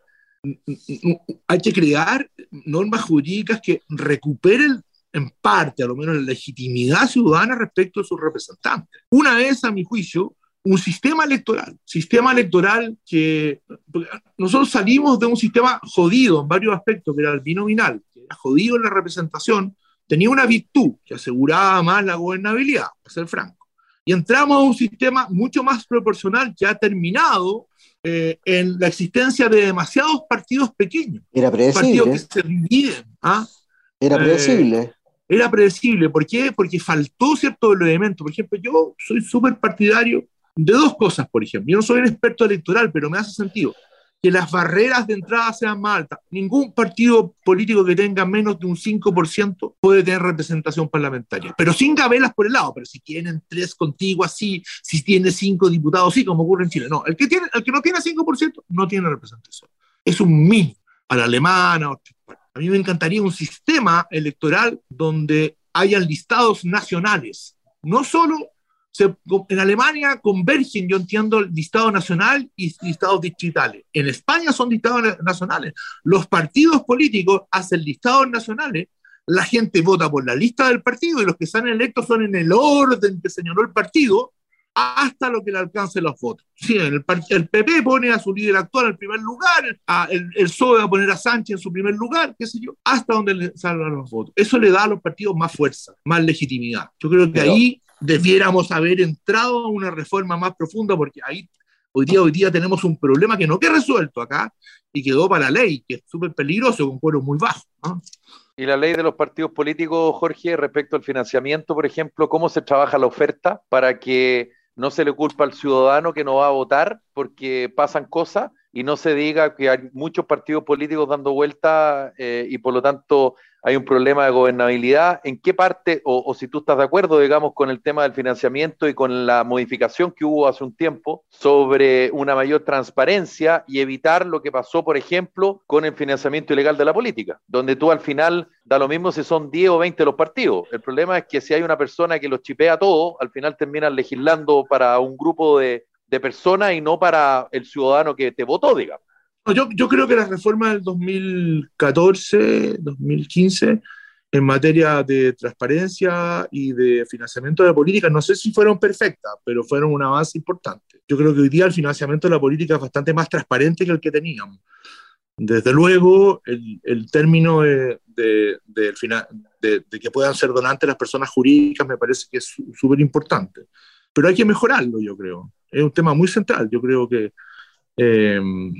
hay que crear normas jurídicas que recuperen en parte, a lo menos, la legitimidad ciudadana respecto a sus representantes. Una es, a mi juicio, un sistema electoral, sistema electoral que nosotros salimos de un sistema jodido en varios aspectos, que era el binominal, que era jodido en la representación, tenía una virtud que aseguraba más la gobernabilidad, para ser franco. Y entramos a un sistema mucho más proporcional que ha terminado Eh, en la existencia de demasiados partidos pequeños. Era predecible. Partidos que se dividen. ¿ah? Era predecible. Eh, era predecible. ¿Por qué? Porque faltó cierto elemento. Por ejemplo, yo soy súper partidario de dos cosas, por ejemplo. Yo no soy un experto electoral, pero me hace sentido que las barreras de entrada sean más altas. Ningún partido político que tenga menos de un cinco por ciento puede tener representación parlamentaria, pero sin gabelas por el lado. Pero si tienen tres contiguas, sí. Si tiene cinco diputados, sí, como ocurre en Chile. No, el que, tiene, el que no tiene cinco por ciento no tiene representación. Es un mínimo. A la alemana, a mí me encantaría un sistema electoral donde hayan listados nacionales, no solo... Se, en Alemania convergen, yo entiendo, el listado nacional y listados distritales. En España son listados nacionales. Los partidos políticos hacen listados nacionales, la gente vota por la lista del partido y los que salen electos son en el orden que señaló el partido hasta lo que le alcance los votos. Sí, el, el P P pone a su líder actual en primer lugar, a, el, el P S O E va a poner a Sánchez en su primer lugar, qué sé yo, hasta donde le salgan los votos. Eso le da a los partidos más fuerza, más legitimidad. Yo creo que Pero... ahí debiéramos haber entrado a una reforma más profunda, porque ahí hoy día, hoy día tenemos un problema que no queda resuelto acá y quedó para la ley, que es súper peligroso, con cueros muy bajos, ¿no? Y la ley de los partidos políticos, Jorge, respecto al financiamiento, por ejemplo, ¿cómo se trabaja la oferta para que no se le culpa al ciudadano que no va a votar porque pasan cosas y no se diga que hay muchos partidos políticos dando vuelta eh, y por lo tanto hay un problema de gobernabilidad? ¿En qué parte, o, o si tú estás de acuerdo, digamos, con el tema del financiamiento y con la modificación que hubo hace un tiempo sobre una mayor transparencia y evitar lo que pasó, por ejemplo, con el financiamiento ilegal de la política, donde tú al final da lo mismo si son diez o veinte los partidos? El problema es que si hay una persona que los chipea todo, al final terminan legislando para un grupo de, de personas y no para el ciudadano que te votó, digamos. Yo, yo creo que las reformas del dos mil catorce, dos mil quince, en materia de transparencia y de financiamiento de la política, no sé si fueron perfectas, pero fueron un avance importante. Yo creo que hoy día el financiamiento de la política es bastante más transparente que el que teníamos. Desde luego, el, el término de, de, de, de, de que puedan ser donantes las personas jurídicas me parece que es súper importante. Pero hay que mejorarlo, yo creo. Es un tema muy central. Yo creo que... Eh,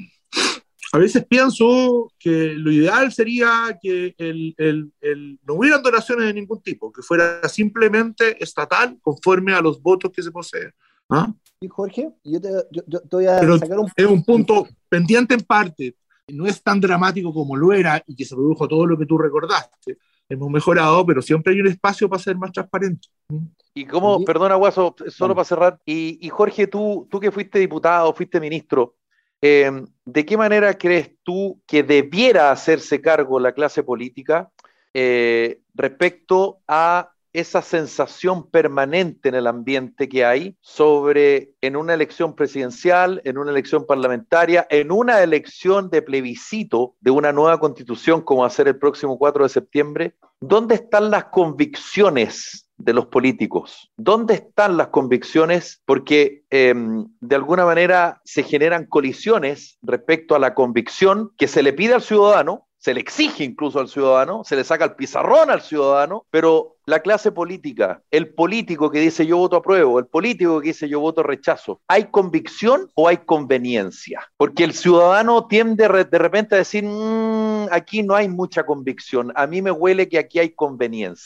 A veces pienso que lo ideal sería que el, el, el, no hubieran donaciones de ningún tipo, que fuera simplemente estatal conforme a los votos que se poseen. ¿Ah? Y Jorge, yo te, yo, yo te voy a Pero sacar un... es un punto pendiente en parte, no es tan dramático como lo era y que se produjo todo lo que tú recordaste. Hemos mejorado, pero siempre hay un espacio para ser más transparente. Y cómo, ¿Sí? perdona, Guaso, solo para cerrar, y, y Jorge, tú, tú que fuiste diputado, fuiste ministro, Eh, ¿de qué manera crees tú que debiera hacerse cargo la clase política eh, respecto a esa sensación permanente en el ambiente que hay sobre, en una elección presidencial, en una elección parlamentaria, en una elección de plebiscito de una nueva constitución como va a ser el próximo cuatro de septiembre? ¿Dónde están las convicciones de los políticos? ¿Dónde están las convicciones? Porque eh, de alguna manera se generan colisiones respecto a la convicción que se le pide al ciudadano, se le exige incluso al ciudadano, se le saca el pizarrón al ciudadano, pero la clase política, el político que dice yo voto apruebo, el político que dice yo voto rechazo, ¿hay convicción o hay conveniencia? Porque el ciudadano tiende de repente a decir, mmm, aquí no hay mucha convicción, a mí me huele que aquí hay conveniencia.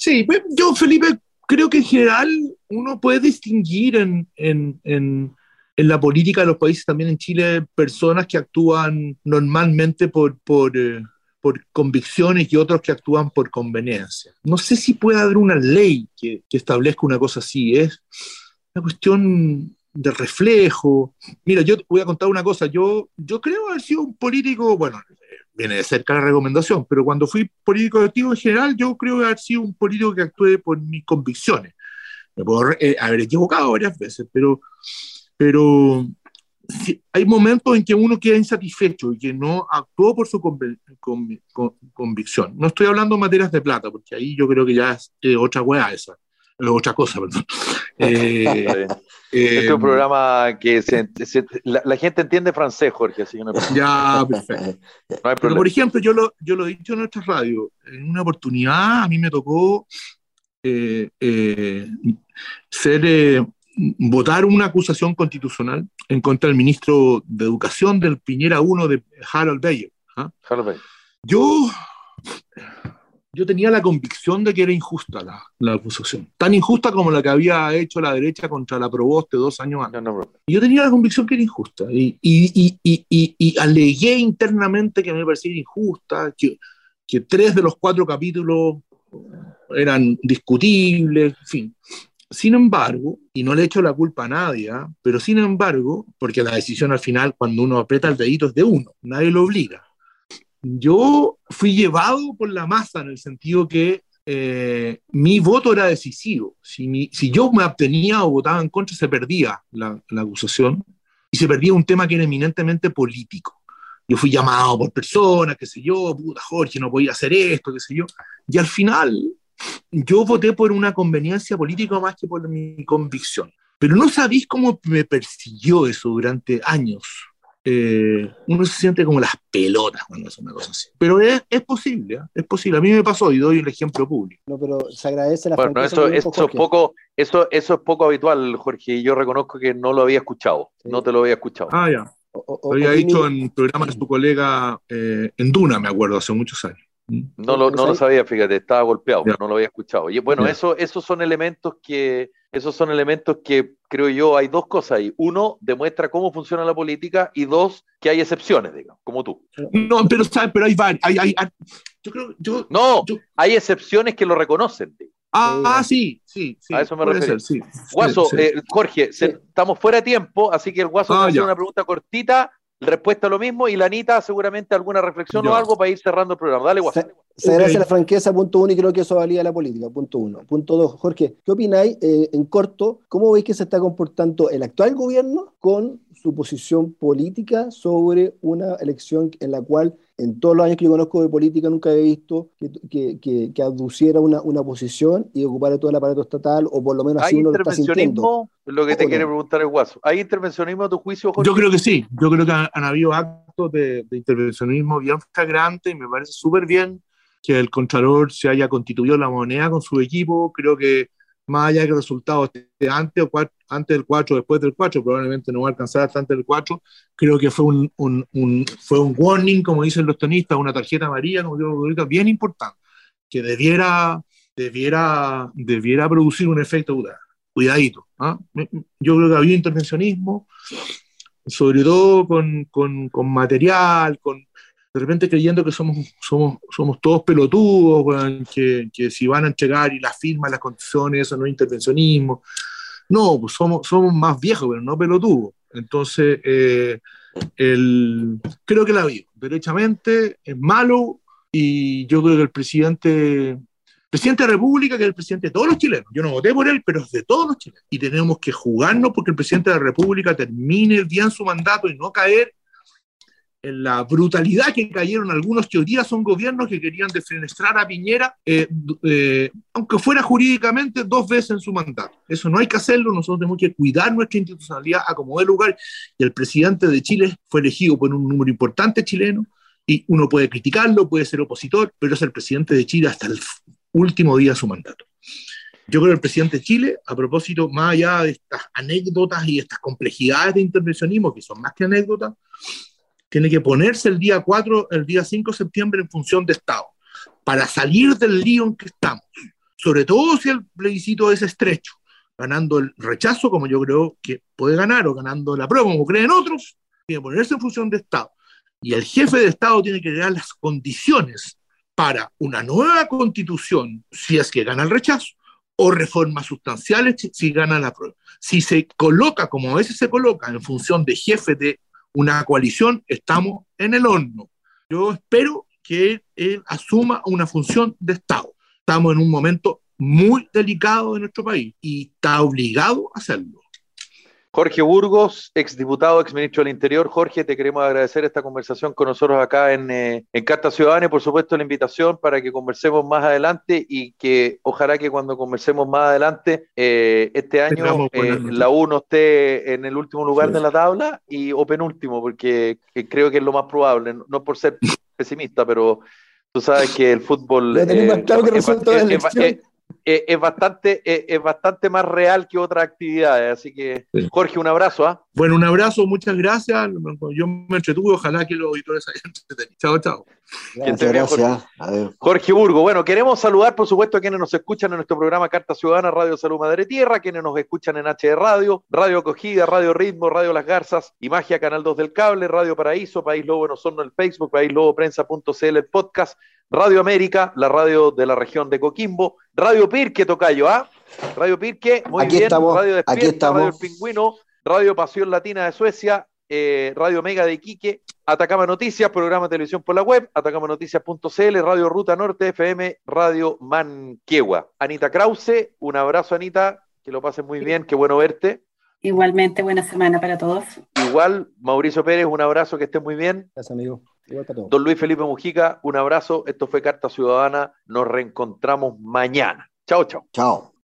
Sí, yo, Felipe, creo que en general uno puede distinguir en, en, en, en la política de los países, también en Chile, personas que actúan normalmente por, por, eh, por convicciones y otros que actúan por conveniencia. No sé si puede haber una ley que, que establezca una cosa así, es una cuestión de reflejo. Mira, yo voy a contar una cosa, yo, yo creo haber sido un político, bueno, viene de cerca la recomendación, pero cuando fui político activo en general, yo creo haber sido un político que actué por mis convicciones. Me puedo eh, haber equivocado varias veces, pero, pero sí, hay momentos en que uno queda insatisfecho y que no actuó por su conv con, con, convicción. No estoy hablando de materias de plata, porque ahí yo creo que ya es eh, otra hueá esa. Otra cosa, perdón. Eh, eh, este es un programa que se, se, la, la gente entiende francés, Jorge, así que no, ya, perfecto. No hay Pero, problema. por ejemplo, yo lo, yo lo he dicho en nuestra radio, en una oportunidad a mí me tocó eh, eh, ser, eh, votar una acusación constitucional en contra del ministro de Educación del Piñera uno de Harold Bayer. ¿Ah? Harold Bayer. Yo... Yo tenía la convicción de que era injusta la, la acusación, tan injusta como la que había hecho la derecha contra la Proboste dos años antes. No, no, y yo tenía la convicción que era injusta y, y, y, y, y, y alegué internamente que me parecía injusta, que, que tres de los cuatro capítulos eran discutibles, en fin. Sin embargo, y no le echo la culpa a nadie, ¿eh? Pero sin embargo, porque la decisión al final, cuando uno aprieta el dedito, es de uno, nadie lo obliga. Yo fui llevado por la masa en el sentido que eh, mi voto era decisivo. Si, mi, si yo me abstenía o votaba en contra, se perdía la, la acusación y se perdía un tema que era eminentemente político. Yo fui llamado por personas, qué sé yo, puta Jorge, no podía hacer esto, qué sé yo. Y al final yo voté por una conveniencia política más que por mi convicción. Pero no sabéis cómo me persiguió eso durante años. Eh, uno se siente como las pelotas cuando hace una cosa así. Pero es, es posible, ¿eh? Es posible. A mí me pasó y doy el ejemplo público. No, pero se agradece la bueno, franqueza. Eso, eso, es poco, eso, eso es poco habitual, Jorge, y yo reconozco que no lo había escuchado. Sí. No te lo había escuchado. Ah, ya. O, o, lo había dicho en programas de su colega eh, en Duna, me acuerdo, hace muchos años. No lo, no lo sabía, fíjate, estaba golpeado, yeah. no lo había escuchado. Y bueno, yeah. eso, esos son elementos que, esos son elementos que creo yo, hay dos cosas ahí. Uno, demuestra cómo funciona la política, y dos, que hay excepciones, digamos, como tú. No, pero sabes, pero hay varios. Hay, hay, hay, yo creo, yo, no, yo... hay excepciones que lo reconocen. Digamos. Ah, sí, sí, sí. A eso me refiero. Sí, Guaso, sí, sí. Eh, Jorge, sí. se, estamos fuera de tiempo, así que el Guaso ah, va a hacer una pregunta cortita, respuesta a lo mismo, y la Anita seguramente alguna reflexión ya. o algo para ir cerrando el programa. Dale, Guaso. Se, se okay. agradece la franqueza, punto uno, y creo que eso valía la política, punto uno. Punto dos, Jorge, ¿qué opináis eh, en corto? ¿Cómo veis que se está comportando el actual gobierno con su posición política sobre una elección en la cual, en todos los años que yo conozco de política, nunca he visto que, que, que, que aduciera una, una posición y ocupara todo el aparato estatal, o por lo menos así uno lo está sintiendo? Lo que te ¿O quiere no? preguntar el Guaso. ¿Hay intervencionismo a tu juicio, Jorge? Yo creo que sí. Yo creo que han, han habido actos de, de intervencionismo bien flagrantes y me parece súper bien que el Contralor se haya constituido la moneda con su equipo. Creo que más allá de que el resultado esté antes, o cuatro, antes del cuatro o después del cuatro, probablemente no va a alcanzar hasta antes del cuatro, creo que fue un, un, un, fue un warning, como dicen los tonistas, una tarjeta amarilla, como digo, bien importante, que debiera, debiera, debiera producir un efecto duda. Cuidadito. ¿eh? Yo creo que había intervencionismo, sobre todo con, con, con material, con de repente creyendo que somos, somos, somos todos pelotudos, bueno, que, que si van a entregar y las firmas, las condiciones, eso no es intervencionismo. No, pues somos, somos más viejos, pero no pelotudos. Entonces, eh, el, creo que la vi derechamente, es malo, y yo creo que el presidente, presidente de la República, que es el presidente de todos los chilenos, yo no voté por él, pero es de todos los chilenos, y tenemos que jugarnos porque el presidente de la República termine bien su mandato y no caer en la brutalidad que cayeron algunos que hoy día son gobiernos que querían defenestrar a Piñera, eh, eh, aunque fuera jurídicamente, dos veces en su mandato. Eso no hay que hacerlo, nosotros tenemos que cuidar nuestra institucionalidad a como dé lugar, y el presidente de Chile fue elegido por un número importante chileno, y uno puede criticarlo, puede ser opositor, pero es el presidente de Chile hasta el último día de su mandato. Yo creo que el presidente de Chile, a propósito, más allá de estas anécdotas y estas complejidades de intervencionismo, que son más que anécdotas, tiene que ponerse el día cuatro, el día cinco de septiembre en función de Estado, para salir del lío en que estamos. sobre todo si el plebiscito es estrecho, ganando el rechazo, como yo creo que puede ganar, o ganando la prueba, como creen otros, tiene que ponerse en función de Estado. Y el jefe de Estado tiene que crear las condiciones para una nueva constitución, si es que gana el rechazo, o reformas sustanciales si, si gana la prueba. Si se coloca, como a veces se coloca, en función de jefe de una coalición, estamos en el horno. Yo espero que él asuma una función de Estado. Estamos en un momento muy delicado de nuestro país y está obligado a hacerlo. Jorge Burgos, exdiputado, exministro del Interior. Jorge, te queremos agradecer esta conversación con nosotros acá en, eh, en Carta Ciudadana y por supuesto la invitación para que conversemos más adelante y que ojalá que cuando conversemos más adelante eh, este año eh, la U no esté en el último lugar sí. de la tabla y o penúltimo, porque creo que es lo más probable, no por ser pesimista, pero tú sabes que el fútbol eh, claro que es, es, es, es, Eh, es, bastante, eh, es bastante más real que otras actividades, así que sí. Jorge, un abrazo. ¿ah? Bueno, un abrazo, muchas gracias, yo me entretuve, ojalá que los auditores hayan entretenido. Chao, chao. Gracias, gracias. Jorge. Jorge Burgo, bueno, queremos saludar por supuesto a quienes nos escuchan en nuestro programa Carta Ciudadana, Radio Salud Madre Tierra, quienes nos escuchan en H D Radio, Radio Acogida, Radio Ritmo, Radio Las Garzas y Magia, Canal dos del Cable, Radio Paraíso, País Lobo en Osorno el Facebook, País Lobo Prensa punto c l el podcast, Radio América, la radio de la región de Coquimbo, Radio Pirque, tocayo, ¿ah? Radio Pirque, muy aquí bien, estamos, Radio Despierta, aquí estamos. Radio El Pingüino, Radio Pasión Latina de Suecia, eh, Radio Mega de Iquique, Atacama Noticias, programa de televisión por la web, atacama noticias punto c l, Radio Ruta Norte, F M, Radio Manquehua. Anita Krause, un abrazo, Anita, que lo pases muy bien, qué bueno verte. Igualmente, buena semana para todos. Igual, Mauricio Pérez, un abrazo, que estés muy bien. Gracias, amigo. Igual para todos. Don Luis Felipe Mujica, un abrazo. Esto fue Carta Ciudadana. Nos reencontramos mañana. Chao, chao. Chao.